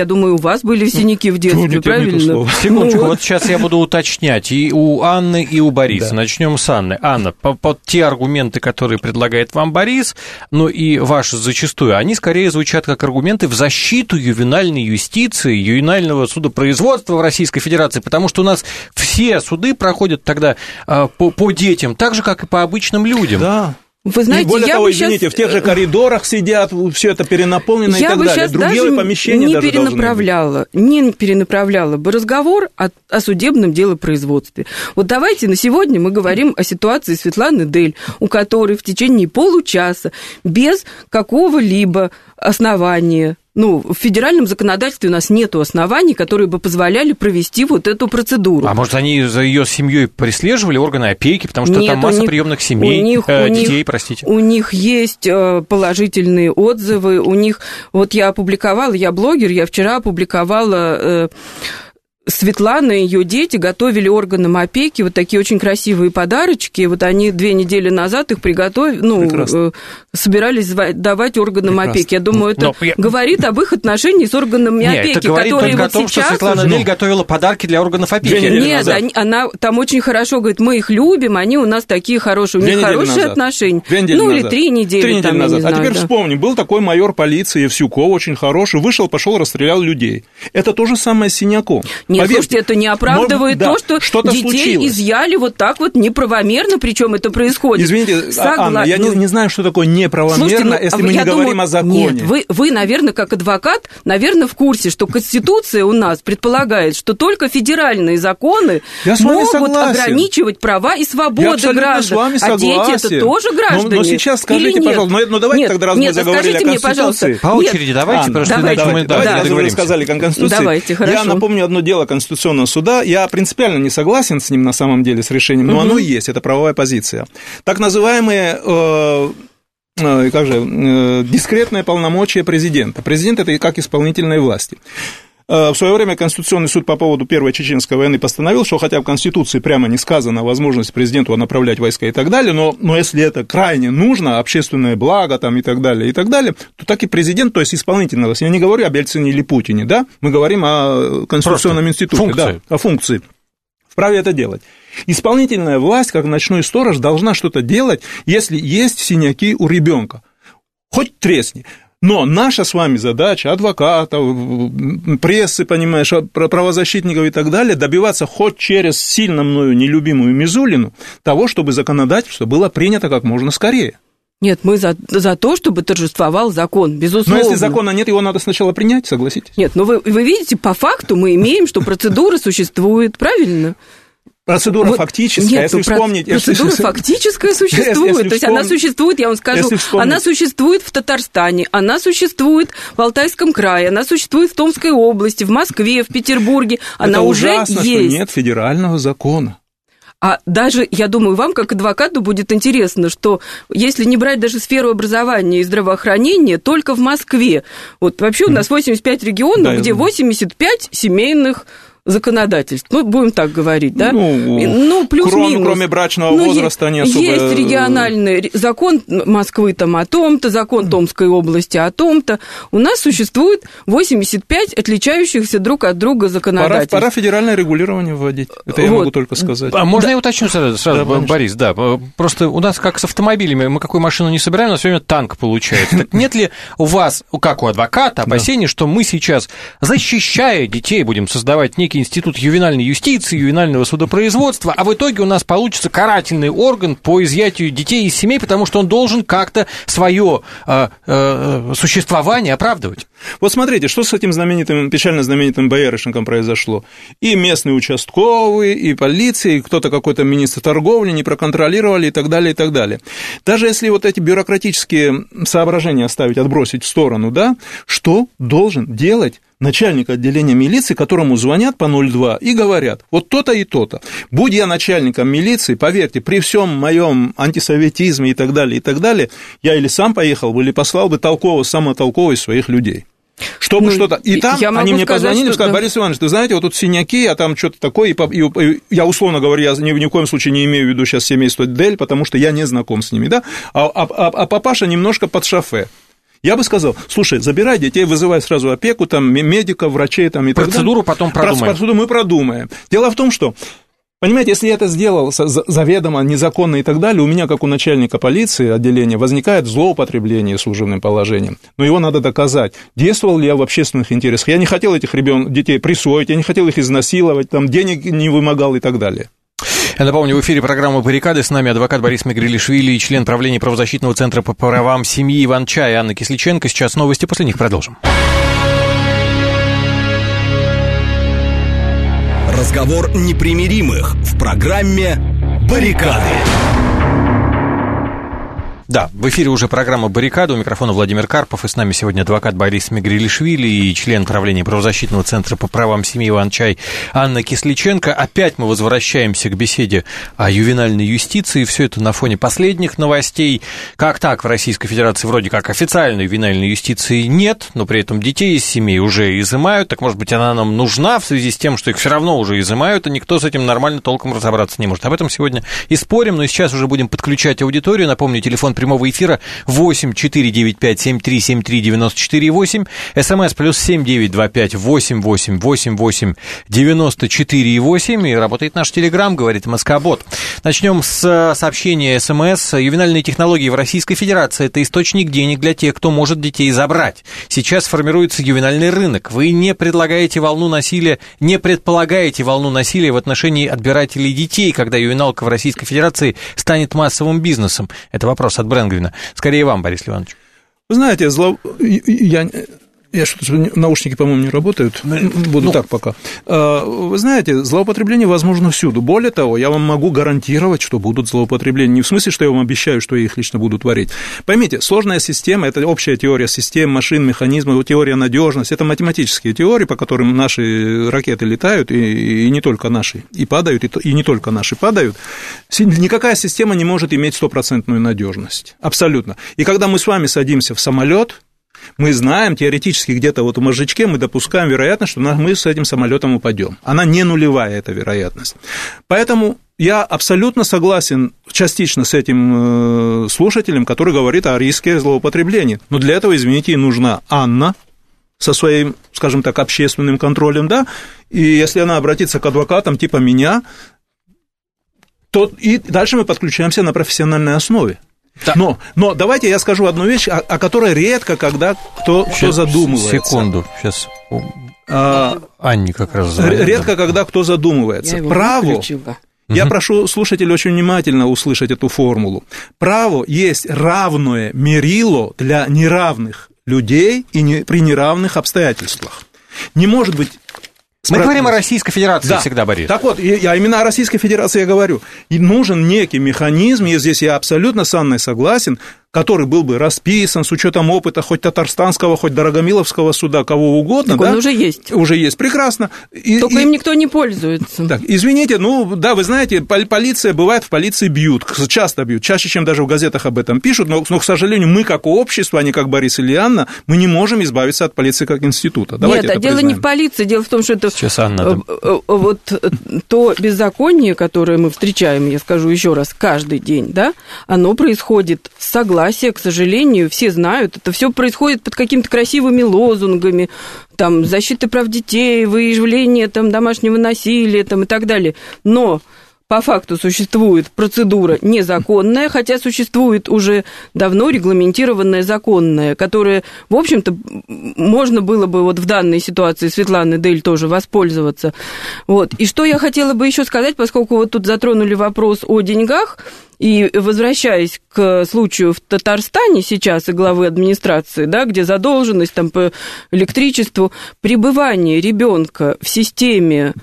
Speaker 4: я думаю, у вас были синяки в детстве,
Speaker 3: ну,
Speaker 4: правильно?
Speaker 2: Секундочку, ну, вот сейчас я буду уточнять и у Анны, и у Бориса. Да. Начнем с Анны. Анна, по, по те аргументы, которые предлагает вам Борис, ну и ваши зачастую, они скорее звучат как аргументы в защиту ювенальной юстиции, ювенального судопроизводства в Российской Федерации, потому что у нас все суды проходят тогда по, по детям, так же, как и по обычным людям.
Speaker 3: Да.
Speaker 4: Вы знаете,
Speaker 3: и более
Speaker 4: я
Speaker 3: того,
Speaker 4: бы
Speaker 3: извините,
Speaker 4: сейчас...
Speaker 3: в тех же коридорах сидят, все это перенаполнено
Speaker 4: я
Speaker 3: и так
Speaker 4: бы
Speaker 3: далее. Другие
Speaker 4: даже
Speaker 3: помещения
Speaker 4: не
Speaker 3: даже
Speaker 4: перенаправляла, не перенаправляла бы разговор о, о судебном делопроизводстве. Вот давайте на сегодня мы говорим о ситуации Светланы Дель, у которой в течение получаса без какого-либо основания, ну, в федеральном законодательстве у нас нету оснований, которые бы позволяли провести вот эту процедуру.
Speaker 2: А может, они за ее семьей преследовали органы опеки, потому что
Speaker 4: Нет,
Speaker 2: там масса
Speaker 4: них,
Speaker 2: семейных семей,
Speaker 4: у них,
Speaker 2: э,
Speaker 4: у
Speaker 2: детей,
Speaker 4: них,
Speaker 2: простите.
Speaker 4: У них есть положительные отзывы, у них, вот я опубликовала, я блогер, я вчера опубликовала... Светлана и ее дети готовили органам опеки вот такие очень красивые подарочки. Вот они две недели назад их приготовили, ну, э, собирались давать органам Прекрасно. опеки. Я думаю, это Но, говорит я... об их отношении с органами
Speaker 2: Нет,
Speaker 4: опеки,
Speaker 2: это говорит
Speaker 4: которые
Speaker 2: только
Speaker 4: вот
Speaker 2: о том,
Speaker 4: сейчас...
Speaker 2: что Светлана Дель готовила подарки для органов опеки.
Speaker 4: Нет, они, она там очень хорошо говорит, мы их любим, они у нас такие хорошие, у
Speaker 3: Две
Speaker 4: них хорошие
Speaker 3: назад.
Speaker 4: отношения.
Speaker 3: Две недели
Speaker 4: ну,
Speaker 3: назад.
Speaker 4: или три недели.
Speaker 3: Три
Speaker 4: там,
Speaker 3: недели назад.
Speaker 4: Знаю,
Speaker 3: а теперь
Speaker 4: да.
Speaker 3: вспомни, был такой майор полиции Евсюков, очень хороший, вышел, пошел, расстрелял людей. Это то же самое с Синяком.
Speaker 4: Нет,
Speaker 3: Поверьте,
Speaker 4: слушайте, это не оправдывает
Speaker 3: да,
Speaker 4: то, что
Speaker 3: что-то
Speaker 4: детей
Speaker 3: случилось.
Speaker 4: изъяли вот так вот неправомерно, причем это происходит.
Speaker 3: Извините,
Speaker 4: Согла...
Speaker 3: Анна, я
Speaker 4: ну...
Speaker 3: не, не знаю, что такое неправомерно,
Speaker 4: Слушайте, ну,
Speaker 3: если мы не
Speaker 4: думаю...
Speaker 3: говорим о законе.
Speaker 4: Нет, вы, вы, наверное, как адвокат, наверное, в курсе, что Конституция у нас предполагает, что только федеральные законы могут
Speaker 3: согласен.
Speaker 4: ограничивать права и свободы
Speaker 3: я
Speaker 4: граждан.
Speaker 3: С вами
Speaker 4: а дети это тоже граждане.
Speaker 3: Но, но сейчас скажите, пожалуйста, ну, ну давайте
Speaker 4: нет,
Speaker 3: тогда, раз
Speaker 4: нет,
Speaker 3: мы заговорили о Конституции.
Speaker 4: Мне,
Speaker 2: По очереди
Speaker 4: нет.
Speaker 2: давайте,
Speaker 3: Анна,
Speaker 2: просто
Speaker 3: давайте,
Speaker 2: давайте, мы
Speaker 3: давайте,
Speaker 2: да,
Speaker 3: давайте, вы сказали о Конституции.
Speaker 4: Давайте, хорошо.
Speaker 3: Я напомню одно дело Конституционного суда. Я принципиально не согласен с ним на самом деле, с решением, но угу. оно есть, это правовая позиция. Так называемые... Э, как же, дискретное полномочия президента. Президент – это как исполнительной власти. В свое время Конституционный суд по поводу Первой Чеченской войны постановил, что хотя в Конституции прямо не сказано о возможности президенту направлять войска и так далее, но, но если это крайне нужно, общественное благо там, и так далее, и так далее, то так и президент, то есть исполнительная власть. Я не говорю об Ельцине или Путине, да? Мы говорим о Конституционном Просто институте, функции. Да, о функции. Вправе это делать. Исполнительная власть, как ночной сторож, должна что-то делать, если есть синяки у ребенка. Хоть тресни. Но наша с вами задача, адвокатов, прессы, понимаешь, правозащитников и так далее, добиваться хоть через сильно мною нелюбимую Мизулину того, чтобы законодательство было принято как можно скорее.
Speaker 4: Нет, мы за, за то, чтобы торжествовал закон, безусловно.
Speaker 3: Но если закона нет, его надо сначала принять, согласитесь?
Speaker 4: Нет, ну вы, вы видите, по факту мы имеем, что процедура существует, правильно?
Speaker 3: Процедура вот, фактическая,
Speaker 4: нет,
Speaker 3: если
Speaker 4: ну,
Speaker 3: вспомнить...
Speaker 4: Процедура
Speaker 3: если,
Speaker 4: фактическая существует, если, если то есть вспом... она существует, я вам скажу, она существует в Татарстане, она существует в Алтайском крае, она существует в Томской области, в Москве, в Петербурге, она
Speaker 3: Это
Speaker 4: уже
Speaker 3: ужасно,
Speaker 4: есть.
Speaker 3: Что нет федерального закона.
Speaker 4: А даже, я думаю, вам, как адвокату, будет интересно, что если не брать даже сферу образования и здравоохранения, только в Москве, вот вообще у нас восемьдесят пять регионов, да, где восемьдесят пять семейных законодательств. Ну, будем так говорить, да?
Speaker 3: Ну,
Speaker 4: ну плюс-минус.
Speaker 3: Кроме, кроме брачного ну, возраста не особо...
Speaker 4: Есть региональный закон Москвы там о том-то, закон Томской области о том-то. У нас существует восемьдесят пять отличающихся друг от друга законодательств.
Speaker 3: Пора, пора федеральное регулирование вводить. Это я вот. могу только сказать.
Speaker 2: А можно да. я уточню сразу, сразу да, Борис? Да, просто у нас как с автомобилями, мы какую машину не собираем, у нас все время танк получается. Так нет ли у вас, как у адвоката, опасений, что мы сейчас, защищая детей, будем создавать некий институт ювенальной юстиции, ювенального судопроизводства, а в итоге у нас получится карательный орган по изъятию детей из семей, потому что он должен как-то свое э, э, существование оправдывать.
Speaker 3: Вот смотрите, что с этим знаменитым, печально знаменитым боярышником произошло. И местные участковые, и полиция, и кто-то какой-то министр торговли не проконтролировали и так далее, и так далее. Даже если вот эти бюрократические соображения оставить, отбросить в сторону, да, что должен делать начальник отделения милиции, которому звонят по ноль два и говорят, вот то-то и то-то. Будь я начальником милиции, поверьте, при всем моем антисоветизме и так далее, и так далее, я или сам поехал бы, или послал бы толково, самотолково своих людей. Чтобы ну, что-то... И там они мне сказать, позвонили и сказали, да. Борис Иванович, ты знаете, вот тут синяки, а там что-то такое, и, и, и я, условно говоря, я ни, ни в коем случае не имею в виду сейчас семейство Дель, потому что я не знаком с ними, да, а, а, а, а папаша немножко под шофе. Я бы сказал, слушай, забирай детей, вызывай сразу опеку, там, медиков, врачей там, и
Speaker 2: процедуру так далее. Потом продумаем.
Speaker 3: Процедуру мы продумаем. Дело в том, что, понимаете, если я это сделал заведомо, незаконно и так далее, у меня, как у начальника полиции отделения, возникает злоупотребление служебным положением. Но его надо доказать. Действовал ли я в общественных интересах? Я не хотел этих ребен... детей присвоить, я не хотел их изнасиловать, там, денег не вымогал и так далее.
Speaker 2: Я напомню, в эфире программы «Баррикады». С нами адвокат Борис Мегрелишвили и член правления правозащитного центра по правам семьи Иван-Чай Анна Кисличенко. Сейчас новости, после них продолжим.
Speaker 1: Разговор непримиримых в программе «Баррикады».
Speaker 2: Да, в эфире уже программа «Баррикада». У микрофона Владимир Карпов. И с нами сегодня адвокат Борис Мегрелишвили и член правления правозащитного центра по правам семьи Иван-Чай Анна Кисличенко. Опять мы возвращаемся к беседе о ювенальной юстиции. Все это на фоне последних новостей. Как так, в Российской Федерации вроде как официальной ювенальной юстиции нет, но при этом детей из семей уже изымают. Так, может быть, она нам нужна в связи с тем, что их все равно уже изымают, и никто с этим нормально толком разобраться не может. Об этом сегодня и спорим, но сейчас уже будем подключать аудиторию. Напомню, телефон прямого эфира восемь четыре девять пять семь три семь три девяносто четыре восемь, смс плюс семь девять два пять восемь восемь восемь восемь девяносто четыре восемь, и работает наш телеграм, говорит Москобот. Начнем с сообщения СМС. Ювенальные технологии в Российской Федерации – это источник денег для тех, кто может детей забрать. Сейчас формируется ювенальный рынок. Вы не предлагаете волну насилия, не предполагаете волну насилия в отношении отбирателей детей, когда ювеналка в Российской Федерации станет массовым бизнесом. Это вопрос от Бренгвина. Скорее вам, Борис Иванович.
Speaker 3: Вы знаете, зло... я... Я что-то, наушники, по-моему, не работают. Буду ну, так пока. Вы знаете, злоупотребление возможно всюду. Более того, я вам могу гарантировать, что будут злоупотребления. Не в смысле, что я вам обещаю, что я их лично буду творить. Поймите, сложная система – это общая теория систем, машин, механизмов, теория надежности. Это математические теории, по которым наши ракеты летают, и, и не только наши, и падают, и, и не только наши падают. Никакая система не может иметь стопроцентную надежность. Абсолютно. И когда мы с вами садимся в самолет, мы знаем теоретически где-то вот в мозжечке мы допускаем вероятность, что мы с этим самолетом упадем. Она не нулевая, эта вероятность. Поэтому я абсолютно согласен частично с этим слушателем, который говорит о риске злоупотребления. Но для этого, извините, и нужна Анна со своим, скажем так, общественным контролем, да, и если она обратится к адвокатам типа меня, то и дальше мы подключаемся на профессиональной основе. Да. Но, но давайте я скажу одну вещь, о, о которой редко когда кто, кто задумывается.
Speaker 2: Секунду, сейчас а, Анне как раз звонит.
Speaker 3: Редко когда кто задумывается. Я Право, я угу. прошу слушателей очень внимательно услышать эту формулу. Право есть равное мерило для неравных людей и не, при неравных обстоятельствах. Не может быть...
Speaker 2: Мы говорим о Российской Федерации да. всегда, Борис.
Speaker 3: Так вот, я именно о Российской Федерации я говорю. И нужен некий механизм, и здесь я абсолютно с Анной согласен, который был бы расписан с учетом опыта хоть Татарстанского, хоть Дорогомиловского суда, кого угодно.
Speaker 4: Так
Speaker 3: да?
Speaker 4: он уже есть.
Speaker 3: Уже есть, прекрасно. И,
Speaker 4: Только
Speaker 3: и...
Speaker 4: им никто не пользуется.
Speaker 3: Так, извините, ну, да, вы знаете, полиция, бывает, в полиции бьют, часто бьют, чаще, чем даже в газетах об этом пишут, но, но к сожалению, мы, как общество, а не как Борис или Анна, мы не можем избавиться от полиции как института. Давайте
Speaker 4: Нет, а дело
Speaker 3: признаем.
Speaker 4: Не в полиции, дело в том, что это
Speaker 2: Сейчас, Анна, да.
Speaker 4: вот то беззаконие, которое мы встречаем, я скажу еще раз, каждый день, да, оно происходит с согласия, к сожалению, все знают, это все происходит под какими-то красивыми лозунгами, там, защиты прав детей, выявление там, домашнего насилия там, и так далее. Но по факту существует процедура незаконная, хотя существует уже давно регламентированная законная, которая, в общем-то, можно было бы вот в данной ситуации Светланы Дель тоже воспользоваться. Вот. И что я хотела бы еще сказать, поскольку вот тут затронули вопрос о деньгах, и возвращаясь к случаю в Татарстане сейчас и главы администрации, да, где задолженность там, по электричеству, пребывание ребенка в системе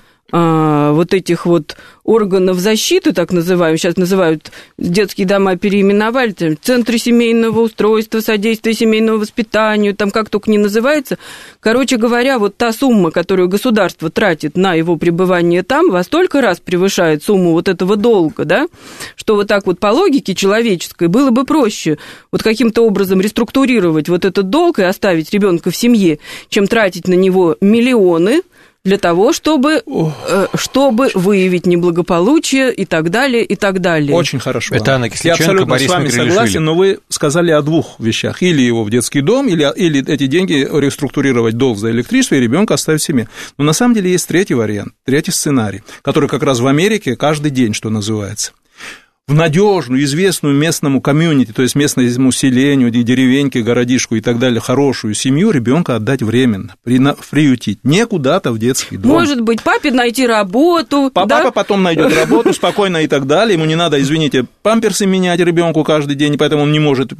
Speaker 4: а, вот этих вот органов защиты, так называемых, сейчас называют, детские дома переименовали, там, центры семейного устройства, содействия семейному воспитанию, там как только не называется. Короче говоря, вот та сумма, которую государство тратит на его пребывание там, во столько раз превышает сумму вот этого долга, да, что вот так вот по логике человеческой было бы проще вот каким-то образом реструктурировать вот этот долг и оставить ребенка в семье, чем тратить на него миллионы, для того, чтобы, э, чтобы выявить неблагополучие и так далее, и так далее.
Speaker 3: Очень хорошо.
Speaker 2: Это Анна Кисличенко,
Speaker 3: Я абсолютно
Speaker 2: Борис
Speaker 3: с вами
Speaker 2: Мегрелишвили.
Speaker 3: согласен, но вы сказали о двух вещах. Или его в детский дом, или, или эти деньги реструктурировать долг за электричество и ребенка оставить себе. Но на самом деле есть третий вариант, третий сценарий, который как раз в Америке каждый день, что называется. В надежную, известную местному комьюнити, то есть местному населению, деревеньке, городишку и так далее, хорошую семью ребенка отдать временно, приютить, не куда-то в детский дом.
Speaker 4: Может быть, папе найти работу.
Speaker 3: Папа
Speaker 4: да?
Speaker 3: потом найдет работу спокойно и так далее. Ему не надо, извините, памперсы менять ребенку каждый день, поэтому он не может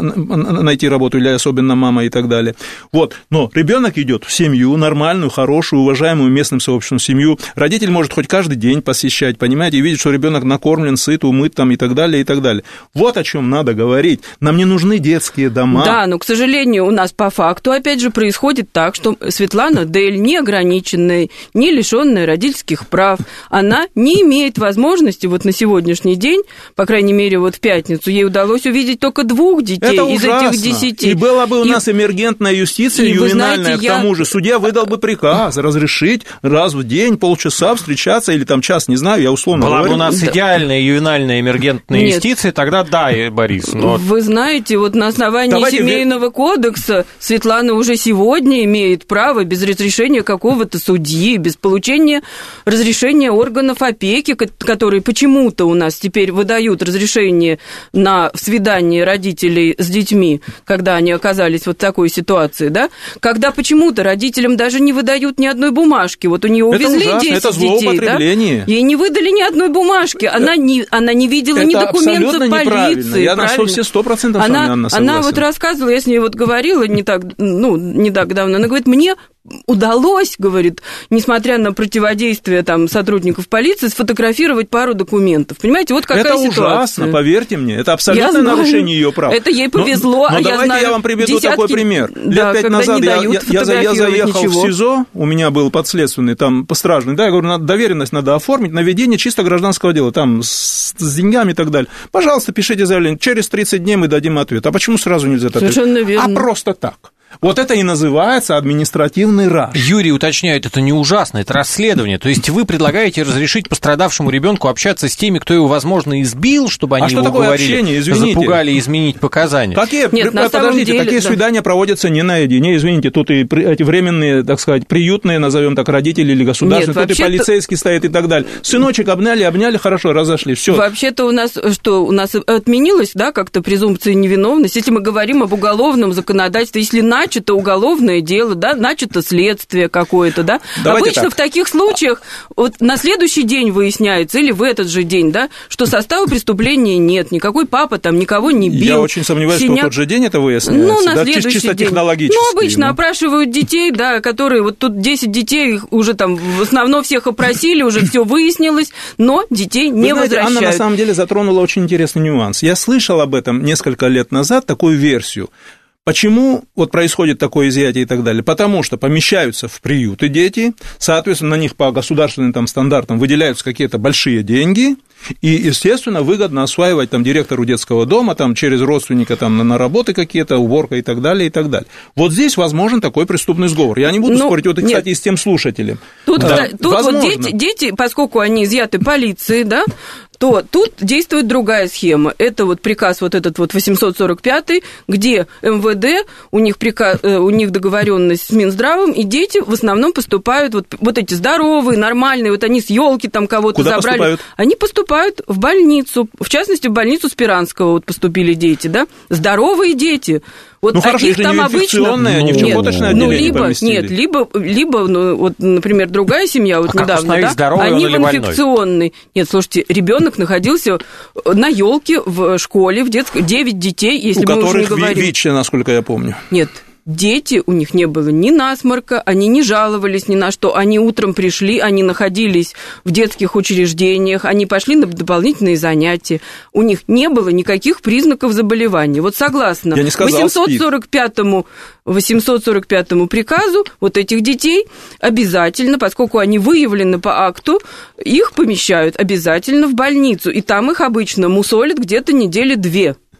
Speaker 3: найти работу, или особенно мама и так далее. Вот. Но ребенок идет в семью, нормальную, хорошую, уважаемую местным сообществом семью. Родитель может хоть каждый день посещать, понимаете, и видеть, что ребенок накормлен, сыт, умыт там, и так далее, и так далее. Вот о чем надо говорить. Нам не нужны детские дома.
Speaker 4: Да, но, к сожалению, у нас по факту, опять же, происходит так, что Светлана Дель, не ограниченная, не лишенная родительских прав, она не имеет возможности вот на сегодняшний день, по крайней мере, вот в пятницу, ей удалось увидеть только двух детей
Speaker 3: Это
Speaker 4: из
Speaker 3: ужасно.
Speaker 4: этих десяти.
Speaker 3: И была бы у
Speaker 4: и...
Speaker 3: нас эмергентная юстиция,
Speaker 4: и,
Speaker 3: ювенальная,
Speaker 4: знаете,
Speaker 3: к
Speaker 4: я...
Speaker 3: тому же. Судья выдал бы приказ разрешить раз в день, полчаса встречаться, или там час, не знаю, я условно
Speaker 2: Была
Speaker 3: говорю.
Speaker 2: бы у нас
Speaker 4: Да.
Speaker 2: идеальная ювенальная эмергентная юстиция, тогда да, Борис. Но...
Speaker 4: Вы знаете, вот на основании
Speaker 3: Давайте
Speaker 4: Семейного кодекса Светлана уже сегодня имеет право без разрешения какого-то судьи, без получения разрешения органов опеки, которые почему-то у нас теперь выдают разрешение на свидание родителей с детьми, когда они оказались вот в такой ситуации, да, когда почему-то родителям даже не выдают ни одной бумажки. Вот у нее
Speaker 3: Это
Speaker 4: увезли
Speaker 3: ужасно,
Speaker 4: десять
Speaker 3: это
Speaker 4: детей,
Speaker 3: злоупотребление.
Speaker 4: да? Ей не выдали ни одной бумажки, она не, она не видела ни
Speaker 3: Это
Speaker 4: документов
Speaker 3: абсолютно неправильно.
Speaker 4: полиции.
Speaker 3: Я на
Speaker 4: правильно?
Speaker 3: все сто процентов с вами,
Speaker 4: Она,
Speaker 3: Анна,
Speaker 4: она
Speaker 3: согласен.
Speaker 4: вот рассказывала, я с ней вот говорила не так, ну, не так давно, она говорит, мне удалось, говорит, несмотря на противодействие там сотрудников полиции, сфотографировать пару документов. Понимаете, вот какая
Speaker 3: это
Speaker 4: ситуация.
Speaker 3: Это ужасно, поверьте мне. Это
Speaker 4: Я
Speaker 3: абсолютное
Speaker 4: знаю.
Speaker 3: нарушение ее прав.
Speaker 4: Это ей повезло.
Speaker 3: Но, но
Speaker 4: а
Speaker 3: давайте
Speaker 4: я, знаю,
Speaker 3: я вам приведу
Speaker 4: десятки...
Speaker 3: такой пример.
Speaker 4: Да,
Speaker 3: Лет пять
Speaker 4: когда
Speaker 3: назад
Speaker 4: не
Speaker 3: я,
Speaker 4: дают
Speaker 3: я, я, я заехал
Speaker 4: ничего.
Speaker 3: в СИЗО, у меня был подследственный, там, постражный. Да, я говорю, надо, доверенность надо оформить на ведение чисто гражданского дела, там, с, с деньгами и так далее. Пожалуйста, пишите заявление. Через тридцать дней мы дадим ответ. А почему сразу нельзя этот ответ?
Speaker 4: Совершенно верно.
Speaker 3: А просто так. Вот это и называется административный раш.
Speaker 2: Юрий уточняет, это не ужасно, это расследование. То есть вы предлагаете разрешить пострадавшему ребенку общаться с теми, кто его, возможно, избил, чтобы они
Speaker 3: а что
Speaker 2: его
Speaker 3: такое
Speaker 2: уговорили,
Speaker 3: общение? Извините.
Speaker 2: запугали изменить показания.
Speaker 3: Какие,
Speaker 4: Нет, на самом
Speaker 3: подождите,
Speaker 4: деле,
Speaker 3: такие
Speaker 4: да.
Speaker 3: свидания проводятся не наедине, извините, тут и эти временные, так сказать, приютные, назовем так, родители или государственные,
Speaker 4: Нет,
Speaker 3: тут и
Speaker 4: вообще-то...
Speaker 3: полицейский стоит и так далее. Сыночек обняли, обняли, хорошо, разошли, все.
Speaker 4: Вообще-то у нас, что, у нас отменилась, да, как-то презумпция невиновности, если мы говорим об уголовном законодательстве, если начато уголовное дело, да, начато следствие какое-то, да.
Speaker 3: Давайте
Speaker 4: Обычно
Speaker 3: так.
Speaker 4: в таких случаях вот на следующий день выясняется, или в этот же день, да, что состава преступления нет, никакой папа там никого не бил.
Speaker 3: Я очень сомневаюсь,
Speaker 4: Синяк...
Speaker 3: что в тот же день это выясняется.
Speaker 4: Ну, на
Speaker 3: да,
Speaker 4: следующий
Speaker 3: чисто
Speaker 4: день.
Speaker 3: технологически.
Speaker 4: Ну, обычно
Speaker 3: ну.
Speaker 4: опрашивают детей, да, которые, вот тут десять детей, их уже там в основном всех опросили, уже все выяснилось, но детей не
Speaker 3: Вы знаете,
Speaker 4: возвращают.
Speaker 3: Анна на самом деле затронула очень интересный нюанс. Я слышал об этом несколько лет назад, такую версию. Почему вот происходит такое изъятие и так далее? Потому что помещаются в приюты дети, соответственно, на них по государственным там стандартам выделяются какие-то большие деньги, и, естественно, выгодно осваивать там директору детского дома, там через родственника там на, на работы какие-то, уборка и так далее, и так далее. Вот здесь возможен такой преступный сговор. Я не буду ну, спорить, вот, и, кстати, и с тем слушателем.
Speaker 4: Тут,
Speaker 3: да,
Speaker 4: тут вот дети, дети, поскольку они изъяты полицией, да, то тут действует другая схема. Это вот приказ вот этот вот восемьсот сорок пятый, где эм вэ дэ, у них, приказ, у них договоренность с Минздравом, и дети в основном поступают, вот, вот эти здоровые, нормальные, вот они с елки там кого-то
Speaker 3: Куда
Speaker 4: забрали.
Speaker 3: Поступают?
Speaker 4: Они поступают в больницу, в частности, в больницу Спиранского вот поступили дети, да, здоровые дети. Вот
Speaker 3: ну хорошо, если
Speaker 4: там
Speaker 3: не
Speaker 4: обычно...
Speaker 3: инфекционное, ни в чехоточное
Speaker 4: ну,
Speaker 3: отделение
Speaker 4: либо,
Speaker 3: поместили.
Speaker 4: Нет, либо, либо ну, вот, например, другая семья, вот
Speaker 2: а
Speaker 4: недавно, да,
Speaker 2: здоровый,
Speaker 4: они
Speaker 2: он
Speaker 4: в инфекционной. Нет, слушайте, ребенок находился на елке в школе, в детской, девять детей, если
Speaker 3: у
Speaker 4: мы уже не
Speaker 3: которых
Speaker 4: говорим.
Speaker 3: ВИЧ, насколько я помню.
Speaker 4: Нет. Дети, у них не было ни насморка, они не жаловались ни на что. Они утром пришли, они находились в детских учреждениях, они пошли на дополнительные занятия. У них не было никаких признаков заболевания. Вот согласно восемьсот сорок пятому, восемьсот сорок пятому приказу, вот этих детей обязательно, поскольку они выявлены по акту, их помещают обязательно в больницу. И там их обычно мусолят где-то недели две.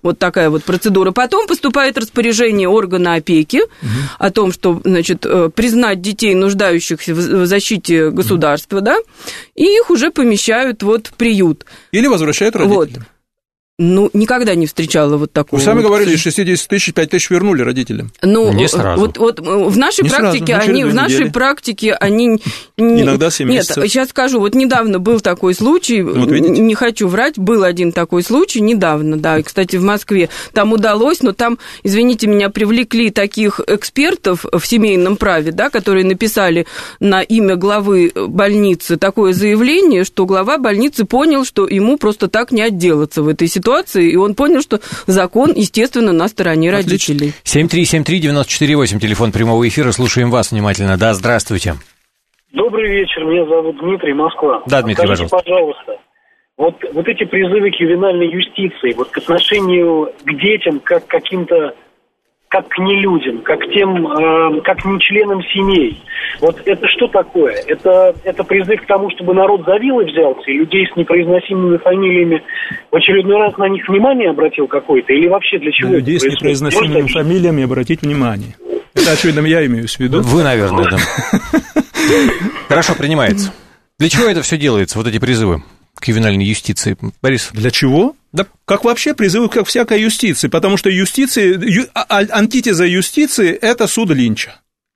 Speaker 4: Вот такая вот процедура. Потом поступает распоряжение органа опеки угу. о том, что, значит, признать детей, нуждающихся в защите государства, угу. да, и их уже помещают вот в приют.
Speaker 3: Или возвращают родителям. Вот.
Speaker 4: Ну, никогда не встречала вот такого.
Speaker 3: Вы сами
Speaker 4: вот
Speaker 3: говорили, шестьдесят тысяч, пять тысяч вернули родителям.
Speaker 4: Ну, не сразу. Вот, вот в нашей не практике, сразу, они, в нашей недели. практике они...
Speaker 3: Иногда семь месяцев.
Speaker 4: Нет, сейчас скажу, вот недавно был такой случай, вот не хочу врать, был один такой случай недавно, да, и, кстати, в Москве. Там удалось, но там, извините меня, привлекли таких экспертов в семейном праве, да, которые написали на имя главы больницы такое заявление, что глава больницы понял, что ему просто так не отделаться в этой ситуации. Ситуации, и он понял, что закон, естественно, на стороне родителей.
Speaker 2: семь три семь три девять четыре восемь, телефон прямого эфира, слушаем вас внимательно. Да, здравствуйте.
Speaker 5: Добрый вечер, меня зовут Дмитрий, Москва.
Speaker 2: Да, Дмитрий,
Speaker 5: Скажите,
Speaker 2: пожалуйста.
Speaker 5: пожалуйста, вот, вот эти призывы к ювенальной юстиции, вот к отношению к детям, как к каким-то, как к нелюдям, как к тем, э, как не членам семей. Вот это что такое? Это, это призыв к тому, чтобы народ за вилы взялся, и людей с непроизносимыми фамилиями в очередной раз на них внимание обратил какое-то? Или вообще для чего?
Speaker 3: На людей с непроизносимыми фамилиями обратить внимание. Это, очевидно, я имею в виду.
Speaker 2: Вы, наверное, да. Хорошо, принимается. Для чего это все делается, вот эти призывы к ювенальной юстиции, Борис?
Speaker 3: Для чего? Да, как вообще призывы к всякой юстиции, потому что юстиция, ю, а, антитеза юстиции – это суд Линча.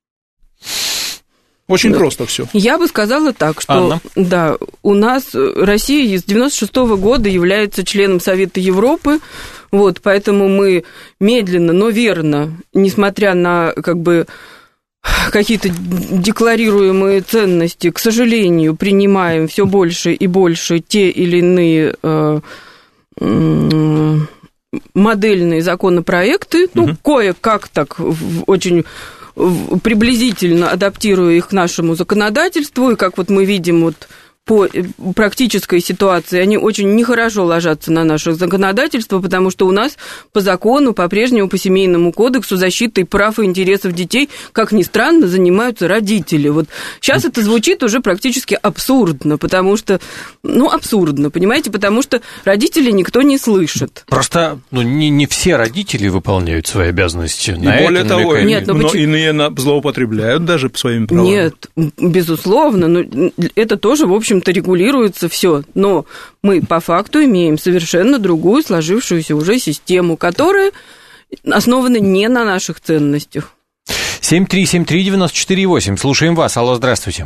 Speaker 3: Очень да. просто все.
Speaker 4: Я бы сказала так, что
Speaker 2: Анна?
Speaker 4: Да, у нас Россия с девяносто шестого года является членом Совета Европы, вот, поэтому мы медленно, но верно, несмотря на как бы какие-то декларируемые ценности, к сожалению, принимаем все больше и больше те или иные э, э, модельные законопроекты, угу. ну, кое-как так очень приблизительно адаптируя их к нашему законодательству, и как вот мы видим вот по практической ситуации, они очень нехорошо ложатся на наше законодательство, потому что у нас по закону, по-прежнему по Семейному кодексу защитой прав и интересов детей, как ни странно, занимаются родители. Вот сейчас это звучит уже практически абсурдно, потому что, ну, абсурдно, понимаете, потому что родителей никто не слышит.
Speaker 2: Просто ну, не, не все родители выполняют свои обязанности.
Speaker 3: И на более
Speaker 2: это
Speaker 3: того,
Speaker 2: Нет,
Speaker 3: но, но почему... иные злоупотребляют даже своими правами.
Speaker 4: Нет, безусловно, но это тоже, в общем, то регулируется все, но мы по факту имеем совершенно другую сложившуюся уже систему, которая основана не на наших ценностях.
Speaker 2: семь три семь три девять четыре восемь, слушаем вас. Алло, здравствуйте.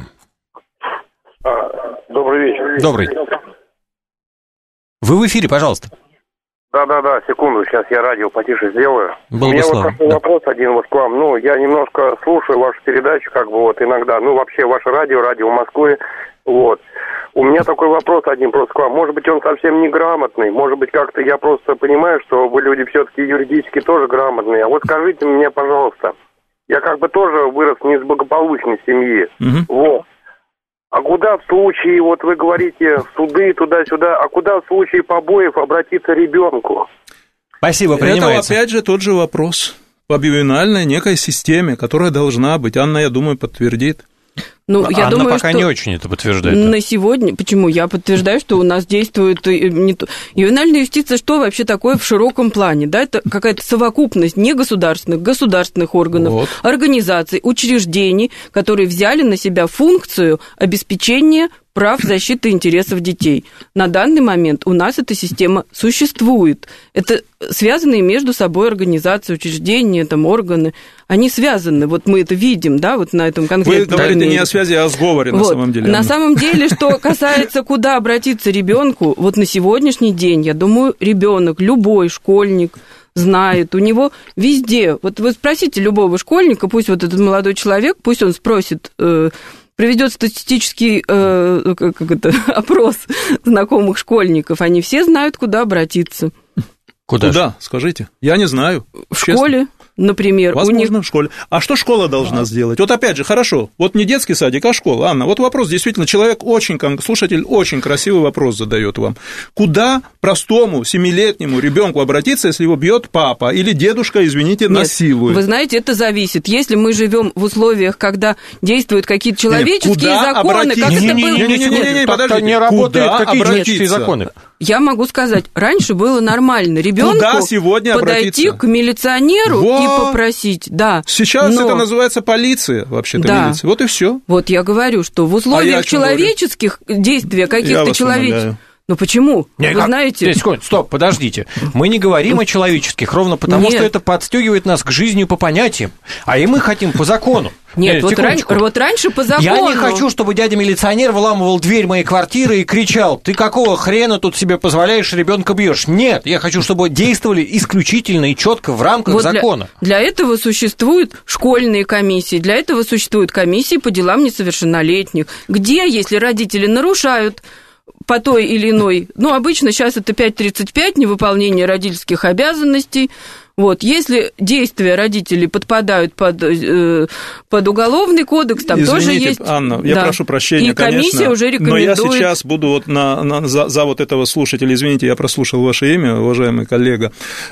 Speaker 6: Добрый вечер.
Speaker 2: Добрый. Вы в эфире, пожалуйста.
Speaker 6: Да-да-да, секунду, сейчас я радио потише сделаю.
Speaker 2: Был
Speaker 6: У меня
Speaker 2: бы
Speaker 6: вот такой да. вопрос один вот к вам. Ну, я немножко слушаю вашу передачу, как бы вот иногда, ну, вообще ваше радио, радио Москвы, вот. У меня такой вопрос один просто к вам. Может быть, он совсем неграмотный, может быть, как-то я просто понимаю, что вы люди все-таки юридически тоже грамотные. А вот скажите мне, пожалуйста, я как бы тоже вырос не из благополучной семьи, угу. вот. А куда в случае, вот вы говорите, суды туда-сюда, а куда в случае побоев обратиться ребенку?
Speaker 2: Спасибо, принимается.
Speaker 3: Это опять же тот же вопрос по ювенальной некой системе, которая должна быть. Анна, я думаю, подтвердит.
Speaker 4: Ну, я
Speaker 2: Анна
Speaker 4: думаю,
Speaker 2: пока
Speaker 4: что
Speaker 2: не очень это подтверждает.
Speaker 4: На сегодня, почему? Я подтверждаю, что у нас действует не то... Ювенальная юстиция, что вообще такое в широком плане? Да, это какая-то совокупность негосударственных, государственных органов, вот. организаций, учреждений, которые взяли на себя функцию обеспечения прав защиты интересов детей. На данный момент у нас эта система существует. Это связанные между собой организации, учреждения, там, органы. Они связаны. Вот мы это видим, да, вот на этом конкретном...
Speaker 3: Вы говорите не о связи, а о сговоре, вот. на самом деле.
Speaker 4: На самом деле, что касается, куда обратиться ребенку, вот на сегодняшний день, я думаю, ребенок, любой школьник знает, у него везде... Вот вы спросите любого школьника, пусть вот этот молодой человек, пусть он спросит... проведет статистический э, как это, опрос знакомых школьников. Они все знают, куда обратиться.
Speaker 2: Куда?
Speaker 3: Куда? Скажите. Я не знаю.
Speaker 4: В честно. школе. например,
Speaker 3: Возможно,
Speaker 4: у них...
Speaker 3: в школе. А что школа должна а. сделать? Вот опять же, хорошо, вот не детский садик, а школа. Анна, вот вопрос, действительно, человек очень, слушатель очень красивый вопрос задает вам. Куда простому семилетнему ребенку обратиться, если его бьет папа или дедушка, извините,
Speaker 4: Нет,
Speaker 3: насилует?
Speaker 4: Вы знаете, это зависит. Если мы живем в условиях, когда действуют какие-то человеческие
Speaker 3: Нет,
Speaker 4: законы,
Speaker 3: обратиться?
Speaker 4: как
Speaker 3: не,
Speaker 4: это
Speaker 3: не,
Speaker 4: было...
Speaker 3: Не, не, не, не, не, не, подождите.
Speaker 2: Не работает,
Speaker 3: куда
Speaker 2: какие
Speaker 3: обратиться?
Speaker 2: человеческие законы?
Speaker 4: Я могу сказать, раньше было нормально. Ребенку подойти
Speaker 3: обратиться?
Speaker 4: к милиционеру вот. и попросить, да.
Speaker 3: Сейчас
Speaker 4: но...
Speaker 3: это называется полиция, вообще-то
Speaker 4: да.
Speaker 3: милиция. Вот и все.
Speaker 4: Вот я говорю, что в условиях а человеческих говорю? действий, каких-то человеческих... Ну почему?
Speaker 2: Не,
Speaker 4: Вы
Speaker 2: как?
Speaker 4: знаете...
Speaker 2: Секунд, стоп, подождите. Мы не говорим о человеческих, ровно потому, Нет. что это подстегивает нас к жизни по понятиям, а и мы хотим по закону.
Speaker 4: Нет, вот, ран... вот раньше по закону...
Speaker 2: Я не хочу, чтобы дядя-милиционер выламывал дверь моей квартиры и кричал: ты какого хрена тут себе позволяешь, ребенка бьешь? Нет, я хочу, чтобы действовали исключительно и четко в рамках
Speaker 4: вот
Speaker 2: закона.
Speaker 4: Для, для этого существуют школьные комиссии, для этого существуют комиссии по делам несовершеннолетних, где, если родители нарушают по той или иной, ну, обычно сейчас это пять тридцать пять, невыполнение родительских обязанностей. Вот, если действия родителей подпадают под, э, под уголовный кодекс, там
Speaker 3: Извините,
Speaker 4: тоже есть...
Speaker 3: Анна, я да. прошу прощения,
Speaker 4: и комиссия
Speaker 3: конечно,
Speaker 4: уже рекомендует...
Speaker 3: но я сейчас буду вот на, на, за, за вот этого слушателя, извините, я прослушал ваше имя, уважаемый коллега.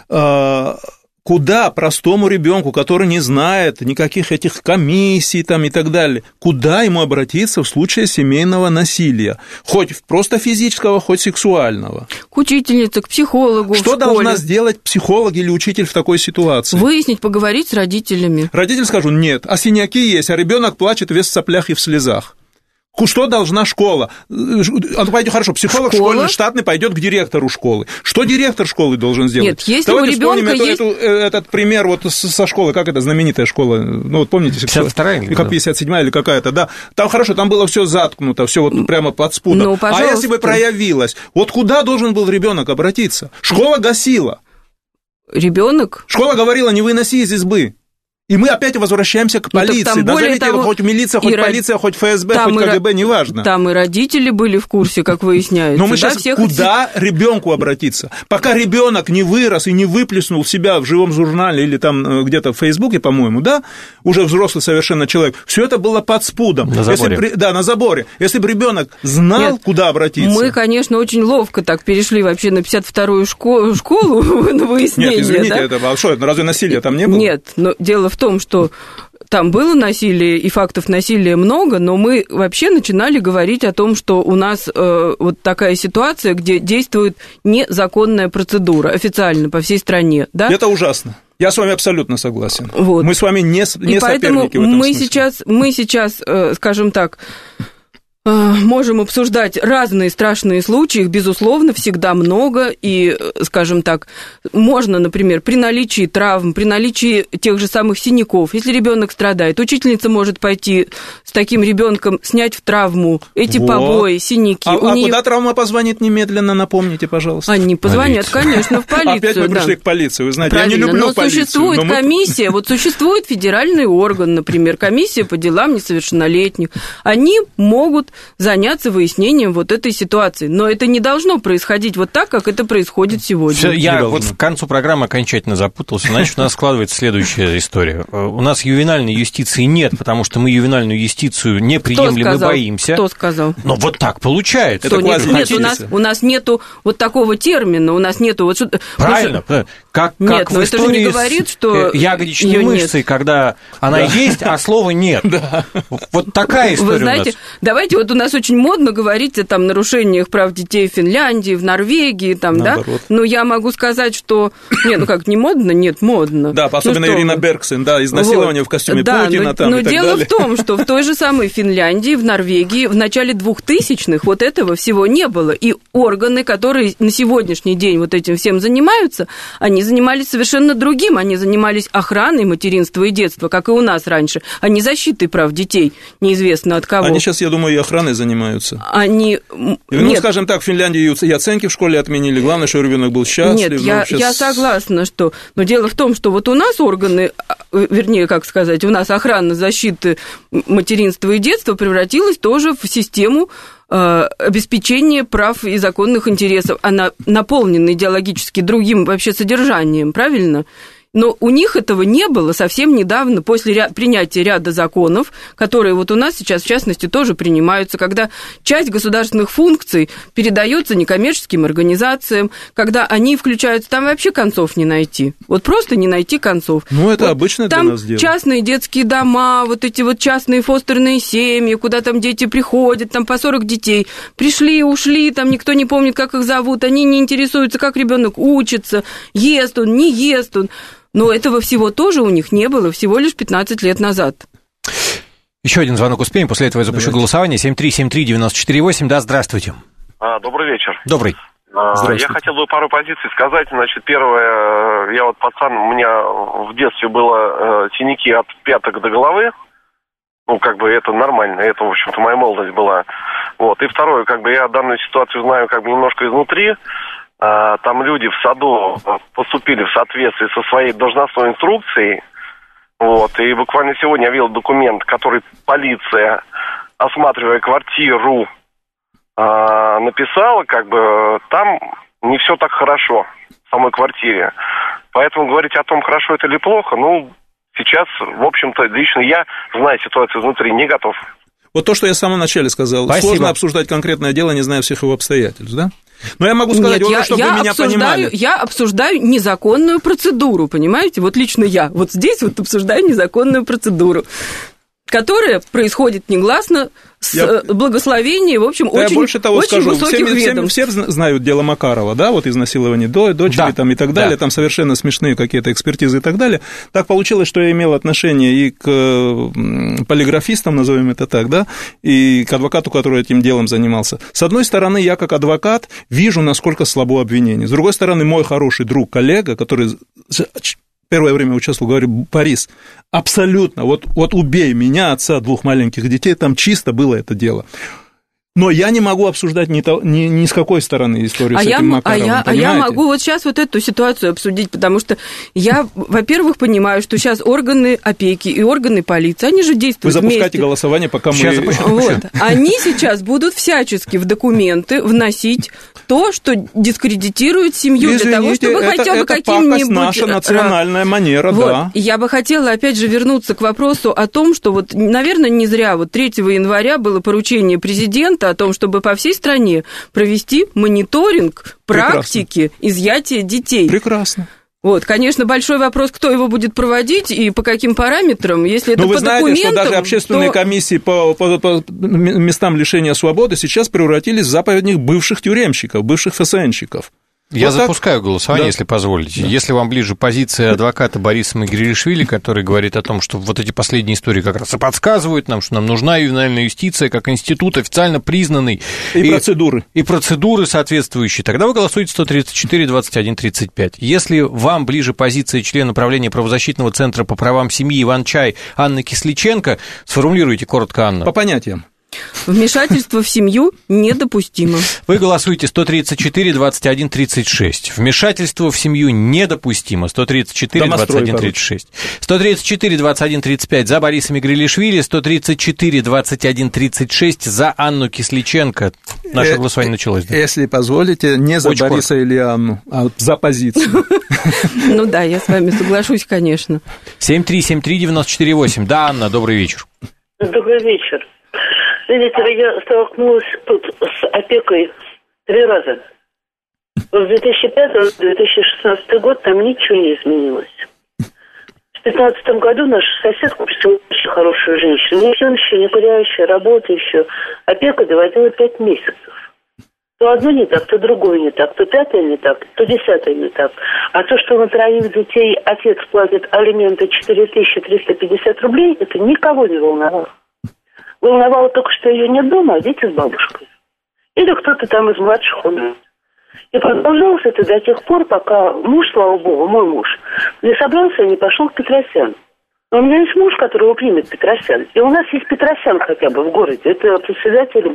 Speaker 3: Куда простому ребенку, который не знает никаких этих комиссий там и так далее, куда ему обратиться в случае семейного насилия? Хоть просто физического, хоть сексуального.
Speaker 4: К учительнице, к психологу.
Speaker 3: Что должна сделать психолог или учитель в такой ситуации?
Speaker 4: Выяснить, поговорить с родителями.
Speaker 3: Родители скажут: нет, а синяки есть, а ребенок плачет весь в соплях и в слезах. Что должна школа? Пойдет, хорошо, психолог школа? школьный штатный пойдет к директору школы. Что директор школы должен сделать?
Speaker 4: Нет, если
Speaker 3: Давайте
Speaker 4: у ребенка
Speaker 3: вспомним
Speaker 4: есть...
Speaker 3: эту, этот пример вот со школы, как это знаменитая школа, ну вот помните,
Speaker 2: пятьдесят вторая или
Speaker 3: как пятьдесят седьмая или какая-то, да. Там хорошо, там было все заткнуто, все вот прямо под спудом.
Speaker 4: Ну,
Speaker 3: а если бы проявилось, вот куда должен был ребенок обратиться? Школа гасила.
Speaker 4: Ребенок?
Speaker 3: Школа говорила: не выноси из избы. И мы опять возвращаемся к полиции. Ну, Назовите того, хоть милиция, хоть полиция, хоть ФСБ, хоть КГБ, неважно.
Speaker 4: Там и родители были в курсе, как выясняется.
Speaker 3: Но мы
Speaker 4: да,
Speaker 3: сейчас
Speaker 4: всех...
Speaker 3: куда ребенку обратиться? Пока ребенок не вырос и не выплеснул себя в живом журнале или там где-то в Фейсбуке, по-моему, да, уже взрослый совершенно человек, все это было под спудом.
Speaker 2: На заборе.
Speaker 3: Если, да, на заборе. Если бы ребенок знал, Нет, куда обратиться.
Speaker 4: Мы, конечно, очень ловко так перешли вообще на пятьдесят вторую школу, школу на выяснение.
Speaker 3: Нет, извините,
Speaker 4: да?
Speaker 3: это, а что, разве насилия там не было?
Speaker 4: Нет, но дело в том, что там было насилие, и фактов насилия много, но мы вообще начинали говорить о том, что у нас э, вот такая ситуация, где действует незаконная процедура официально по всей стране. Да?
Speaker 3: Это ужасно. Я с вами абсолютно согласен.
Speaker 4: Вот.
Speaker 3: Мы с вами не, не
Speaker 4: и
Speaker 3: соперники в этом
Speaker 4: мы
Speaker 3: смысле.
Speaker 4: Сейчас, мы сейчас, э, скажем так, можем обсуждать разные страшные случаи, их, безусловно, всегда много, и, скажем так, можно, например, при наличии травм, при наличии тех же самых синяков, если ребенок страдает, учительница может пойти с таким ребенком, снять в травму эти вот. побои, синяки.
Speaker 3: А,
Speaker 4: У
Speaker 3: а
Speaker 4: нее...
Speaker 3: куда травма позвонит немедленно, напомните, пожалуйста.
Speaker 4: Они позвонят, полицию. Конечно, в полицию.
Speaker 3: Опять мы пришли
Speaker 4: да.
Speaker 3: к полиции, вы знаете,
Speaker 4: Правильно,
Speaker 3: я не люблю
Speaker 4: но
Speaker 3: полицию.
Speaker 4: Существует
Speaker 3: но мы...
Speaker 4: комиссия, вот существует федеральный орган, например, комиссия по делам несовершеннолетних. Они могут заняться выяснением вот этой ситуации. Но это не должно происходить вот так, как это происходит сегодня.
Speaker 2: Всё, я вот к концу программы окончательно запутался. Значит, у нас складывается следующая история. У нас ювенальной юстиции нет, потому что мы ювенальную юстицию не приемлем и боимся.
Speaker 4: Кто сказал?
Speaker 2: Но вот так получается.
Speaker 3: Это
Speaker 4: нет, нет, у нас, у нас нету вот такого термина, у нас нету... Вот,
Speaker 2: Правильно. Что... Как,
Speaker 4: нет,
Speaker 2: как
Speaker 4: но это же не говорит, что...
Speaker 2: Ягодичной мышцей, нет. Когда она да. есть, а слова нет. Да. Вот такая история.
Speaker 4: Вы знаете,
Speaker 2: у нас. Давайте,
Speaker 4: вот у нас очень модно говорить о там, нарушениях прав детей в Финляндии, в Норвегии, там, да? Но я могу сказать, что... Нет, ну как, не модно? Нет, модно.
Speaker 3: Да, особенно
Speaker 4: ну,
Speaker 3: Ирина Бергсен, да, изнасилование вот. в костюме
Speaker 4: да,
Speaker 3: Путина
Speaker 4: но,
Speaker 3: там
Speaker 4: но
Speaker 3: и так
Speaker 4: дело
Speaker 3: далее.
Speaker 4: в том, что в той же самой Финляндии, в Норвегии в начале двухтысячных вот этого всего не было. И органы, которые на сегодняшний день вот этим всем занимаются, они занимались совершенно другим. Они занимались охраной материнства и детства, как и у нас раньше, а не защитой прав детей, неизвестно от кого.
Speaker 3: Они сейчас, я думаю, и охраной занимаются.
Speaker 4: Они...
Speaker 3: Ну, Нет. скажем так, в Финляндии и оценки в школе отменили. Главное, что ребенок был счастлив.
Speaker 4: Нет, я,
Speaker 3: сейчас...
Speaker 4: я согласна, что... Но дело в том, что вот у нас органы, вернее, как сказать, у нас охрана защиты материнства и детства превратилась тоже в систему э, обеспечения прав и законных интересов. Она наполнена идеологически другим вообще содержанием, правильно? Но у них этого не было совсем недавно, после ря- принятия ряда законов, которые вот у нас сейчас, в частности, тоже принимаются, когда часть государственных функций передается некоммерческим организациям, когда они включаются, там вообще концов не найти. Вот просто не найти концов.
Speaker 3: Ну, это
Speaker 4: вот
Speaker 3: обычно для нас дело.
Speaker 4: Там частные детские дома, вот эти вот частные фостерные семьи, куда там дети приходят, там по сорок детей. Пришли, ушли, там никто не помнит, как их зовут, они не интересуются, как ребенок учится, ест он, не ест он. Но этого всего тоже у них не было всего лишь пятнадцать лет назад.
Speaker 2: Еще один звонок успеем, после этого я запущу Давайте. голосование. семь три семь три девять четыре восемь. Да, здравствуйте.
Speaker 7: А, добрый вечер.
Speaker 2: Добрый.
Speaker 7: А, я хотел бы пару позиций сказать. Значит, первое, я вот пацан, у меня в детстве было э, синяки от пяток до головы. Ну, как бы это нормально, это, в общем-то, моя молодость была. Вот. И второе, как бы я данную ситуацию знаю как бы немножко изнутри. Там люди в саду поступили в соответствии со своей должностной инструкцией. Вот, и буквально сегодня я видел документ, который полиция, осматривая квартиру, написала, как бы там не все так хорошо в самой квартире. Поэтому говорить о том, хорошо это или плохо, ну, сейчас, в общем-то, лично я, зная ситуацию изнутри, не готов.
Speaker 3: Вот то, что я в самом начале сказал.
Speaker 2: Спасибо.
Speaker 3: Сложно обсуждать конкретное дело, не зная всех его обстоятельств, да? Но я могу сказать,
Speaker 4: Нет,
Speaker 3: вот,
Speaker 4: я,
Speaker 3: чтобы
Speaker 4: я
Speaker 3: вы меня
Speaker 4: обсуждаю,
Speaker 3: понимали.
Speaker 4: Я обсуждаю незаконную процедуру, понимаете? Вот лично я вот здесь вот обсуждаю незаконную процедуру, которая происходит негласно с я... благословения, в общем,
Speaker 3: да
Speaker 4: очень,
Speaker 3: я больше того
Speaker 4: очень
Speaker 3: скажу,
Speaker 4: высоких
Speaker 3: все,
Speaker 4: ведомств.
Speaker 3: Все, все знают дело Макарова, да, вот изнасилование до, дочери
Speaker 2: да,
Speaker 3: там, и так далее,
Speaker 2: да.
Speaker 3: Там совершенно смешные какие-то экспертизы и так далее. Так получилось, что я имел отношение и к полиграфистам, назовем это так, да, и к адвокату, который этим делом занимался. С одной стороны, я как адвокат вижу, насколько слабо обвинение. С другой стороны, мой хороший друг, коллега, который... Первое время участвовал, говорю, Борис, абсолютно, вот, вот убей меня, отца двух маленьких детей, там чисто было это дело. Но я не могу обсуждать ни, то, ни, ни с какой стороны историю
Speaker 4: а
Speaker 3: с
Speaker 4: я,
Speaker 3: этим Макаровым,
Speaker 4: а я, а я могу вот сейчас вот эту ситуацию обсудить, потому что я, во-первых, понимаю, что сейчас органы опеки и органы полиции, они же действуют
Speaker 3: вместе. Вы запускаете
Speaker 4: вместе.
Speaker 3: голосование, пока
Speaker 2: сейчас
Speaker 3: мы...
Speaker 2: Запущу,
Speaker 4: вот. Они сейчас будут всячески в документы вносить то, что дискредитирует семью.
Speaker 3: Извините,
Speaker 4: для того, чтобы
Speaker 3: это,
Speaker 4: хотя бы
Speaker 3: это
Speaker 4: каким-нибудь...
Speaker 3: наша национальная манера,
Speaker 4: вот.
Speaker 3: да.
Speaker 4: Я бы хотела, опять же, вернуться к вопросу о том, что вот, наверное, не зря вот третьего января было поручение президента о том, чтобы по всей стране провести мониторинг практики Прекрасно. изъятия детей.
Speaker 3: Прекрасно.
Speaker 4: Вот, конечно, большой вопрос, кто его будет проводить и по каким параметрам. Если это
Speaker 3: Но вы
Speaker 4: по
Speaker 3: знаете,
Speaker 4: документам,
Speaker 3: что даже общественные
Speaker 4: то...
Speaker 3: комиссии по, по, по местам лишения свободы сейчас превратились в заповедник бывших тюремщиков, бывших ФСНщиков.
Speaker 2: Я
Speaker 3: вот
Speaker 2: запускаю
Speaker 3: так?
Speaker 2: голосование,
Speaker 3: да.
Speaker 2: если позволите.
Speaker 3: Да.
Speaker 2: Если вам ближе позиция адвоката Бориса Магеришвили, который говорит о том, что вот эти последние истории как раз и подсказывают нам, что нам нужна ювенальная юстиция как институт официально признанный.
Speaker 3: И, и процедуры.
Speaker 2: И процедуры соответствующие. Тогда вы голосуете сто тридцать четыре двадцать один тридцать пять. Если вам ближе позиция члена правления правозащитного центра по правам семьи Иван-Чай Анны Кисличенко, сформулируйте коротко, Анна.
Speaker 3: По понятиям.
Speaker 4: Вмешательство в семью недопустимо.
Speaker 2: Вы голосуете сто тридцать четыре двадцать один тридцать шесть. Вмешательство в семью недопустимо. сто тридцать четыре двадцать один тридцать шесть. сто тридцать четыре двадцать один тридцать пять за Бориса Мигрелишвили, сто тридцать четыре двадцать один тридцать шесть за Анну Кисличенко. Наше голосование началось. Да?
Speaker 3: Если позволите, не за
Speaker 2: Очень
Speaker 3: Бориса или Анну, а за позицию.
Speaker 4: Ну да, я с вами соглашусь, конечно.
Speaker 2: семь три семь три девять четыре восемь. Да, Анна, добрый вечер.
Speaker 8: Добрый вечер. Видите, я столкнулась тут с опекой три раза. В две тысячи пятом — две тысячи шестнадцатый год там ничего не изменилось. В две тысячи пятнадцатом году наша соседка присутствовала очень хорошую женщину, не женщина, не курящая, работающая. Опека доводила пять месяцев. То одно не так, то другое не так, то пятое не так, то десятое не так. А то, что на троих детей отец платит алименты четыре тысячи триста пятьдесят рублей, это никого не волновало. Волновало только, что ее нет дома, а дети с бабушкой. Или кто-то там из младших умер. И продолжалось это до тех пор, пока муж, слава богу, мой муж, не собрался и не пошел к Петросяну. Но у меня есть муж, которого примет Петросян. И у нас есть Петросян хотя бы в городе. Это председатель...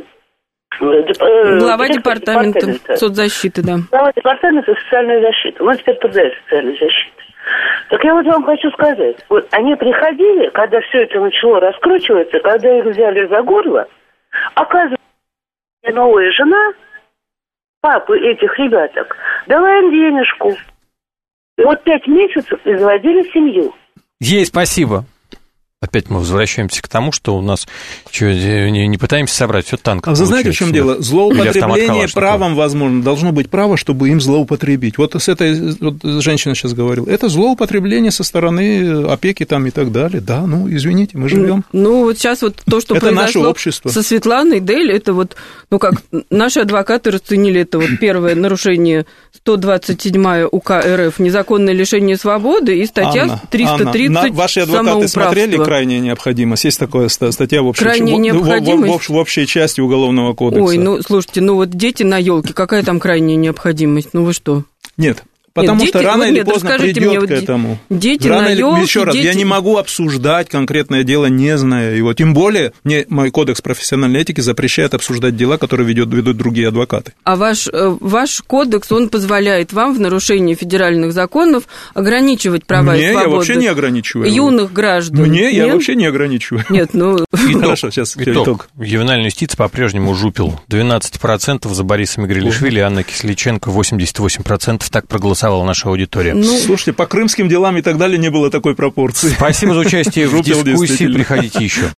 Speaker 4: Глава департамента, департамента соцзащиты, да.
Speaker 8: Глава департамента социальной защиты. Он теперь подает социальной защиты. Так я вот вам хочу сказать, вот они приходили, когда все это начало раскручиваться, когда их взяли за горло, оказывается, новая жена папы этих ребяток дала им денежку. И вот пять месяцев изводили семью.
Speaker 2: Ей спасибо. Опять мы возвращаемся к тому, что у нас что, не, не пытаемся собрать все танк.
Speaker 3: А вы знаете, в чем дело? Злоупотребление правом, возможно, должно быть право, чтобы им злоупотребить. Вот с этой вот женщина сейчас говорила. Это злоупотребление со стороны опеки там и так далее. Да, ну, извините, мы живем.
Speaker 4: Ну, вот сейчас вот то, что
Speaker 3: это
Speaker 4: произошло
Speaker 3: наше общество.
Speaker 4: Со Светланой Дель, это вот, ну как, наши адвокаты расценили это вот первое нарушение сто двадцать седьмая УК РФ, незаконное лишение свободы, и статья
Speaker 3: Анна,
Speaker 4: триста тридцать
Speaker 3: Анна, ваши адвокаты смотрели «Крайняя необходимость»? Есть такая статья в общей,
Speaker 4: Крайняя
Speaker 3: в,
Speaker 4: необходимость?
Speaker 3: В, в, в общей части Уголовного кодекса.
Speaker 4: Ой, ну, слушайте, ну вот дети на елке, какая там крайняя необходимость? Ну вы что?
Speaker 3: Нет. Потому
Speaker 4: нет,
Speaker 3: что
Speaker 4: дети,
Speaker 3: рано
Speaker 4: вот
Speaker 3: или
Speaker 4: нет,
Speaker 3: поздно придет
Speaker 4: мне,
Speaker 3: к этому.
Speaker 4: Дети
Speaker 3: рано
Speaker 4: на
Speaker 3: или...
Speaker 4: елке,
Speaker 3: Еще раз,
Speaker 4: дети...
Speaker 3: я не могу обсуждать конкретное дело, не зная его. Тем более, мне мой кодекс профессиональной этики запрещает обсуждать дела, которые ведут, ведут другие адвокаты.
Speaker 4: А ваш, ваш кодекс, он позволяет вам в нарушении федеральных законов ограничивать права
Speaker 3: Мне
Speaker 4: и свободы
Speaker 3: я вообще не ограничиваю.
Speaker 4: юных граждан.
Speaker 3: Мне
Speaker 4: Нет?
Speaker 3: я вообще не ограничиваю.
Speaker 4: Нет, ну...
Speaker 3: Хорошо, сейчас
Speaker 2: итог.
Speaker 3: итог.
Speaker 2: Ювенальная юстиция по-прежнему жупил. двенадцать процентов за Бориса Мигрелишвили, Анна Кисличенко восемьдесят восемь процентов. Так проголосовала наша аудитория.
Speaker 3: Ну, слушайте, по крымским делам и так далее не было такой пропорции.
Speaker 2: Спасибо за участие в дискуссии. Приходите еще.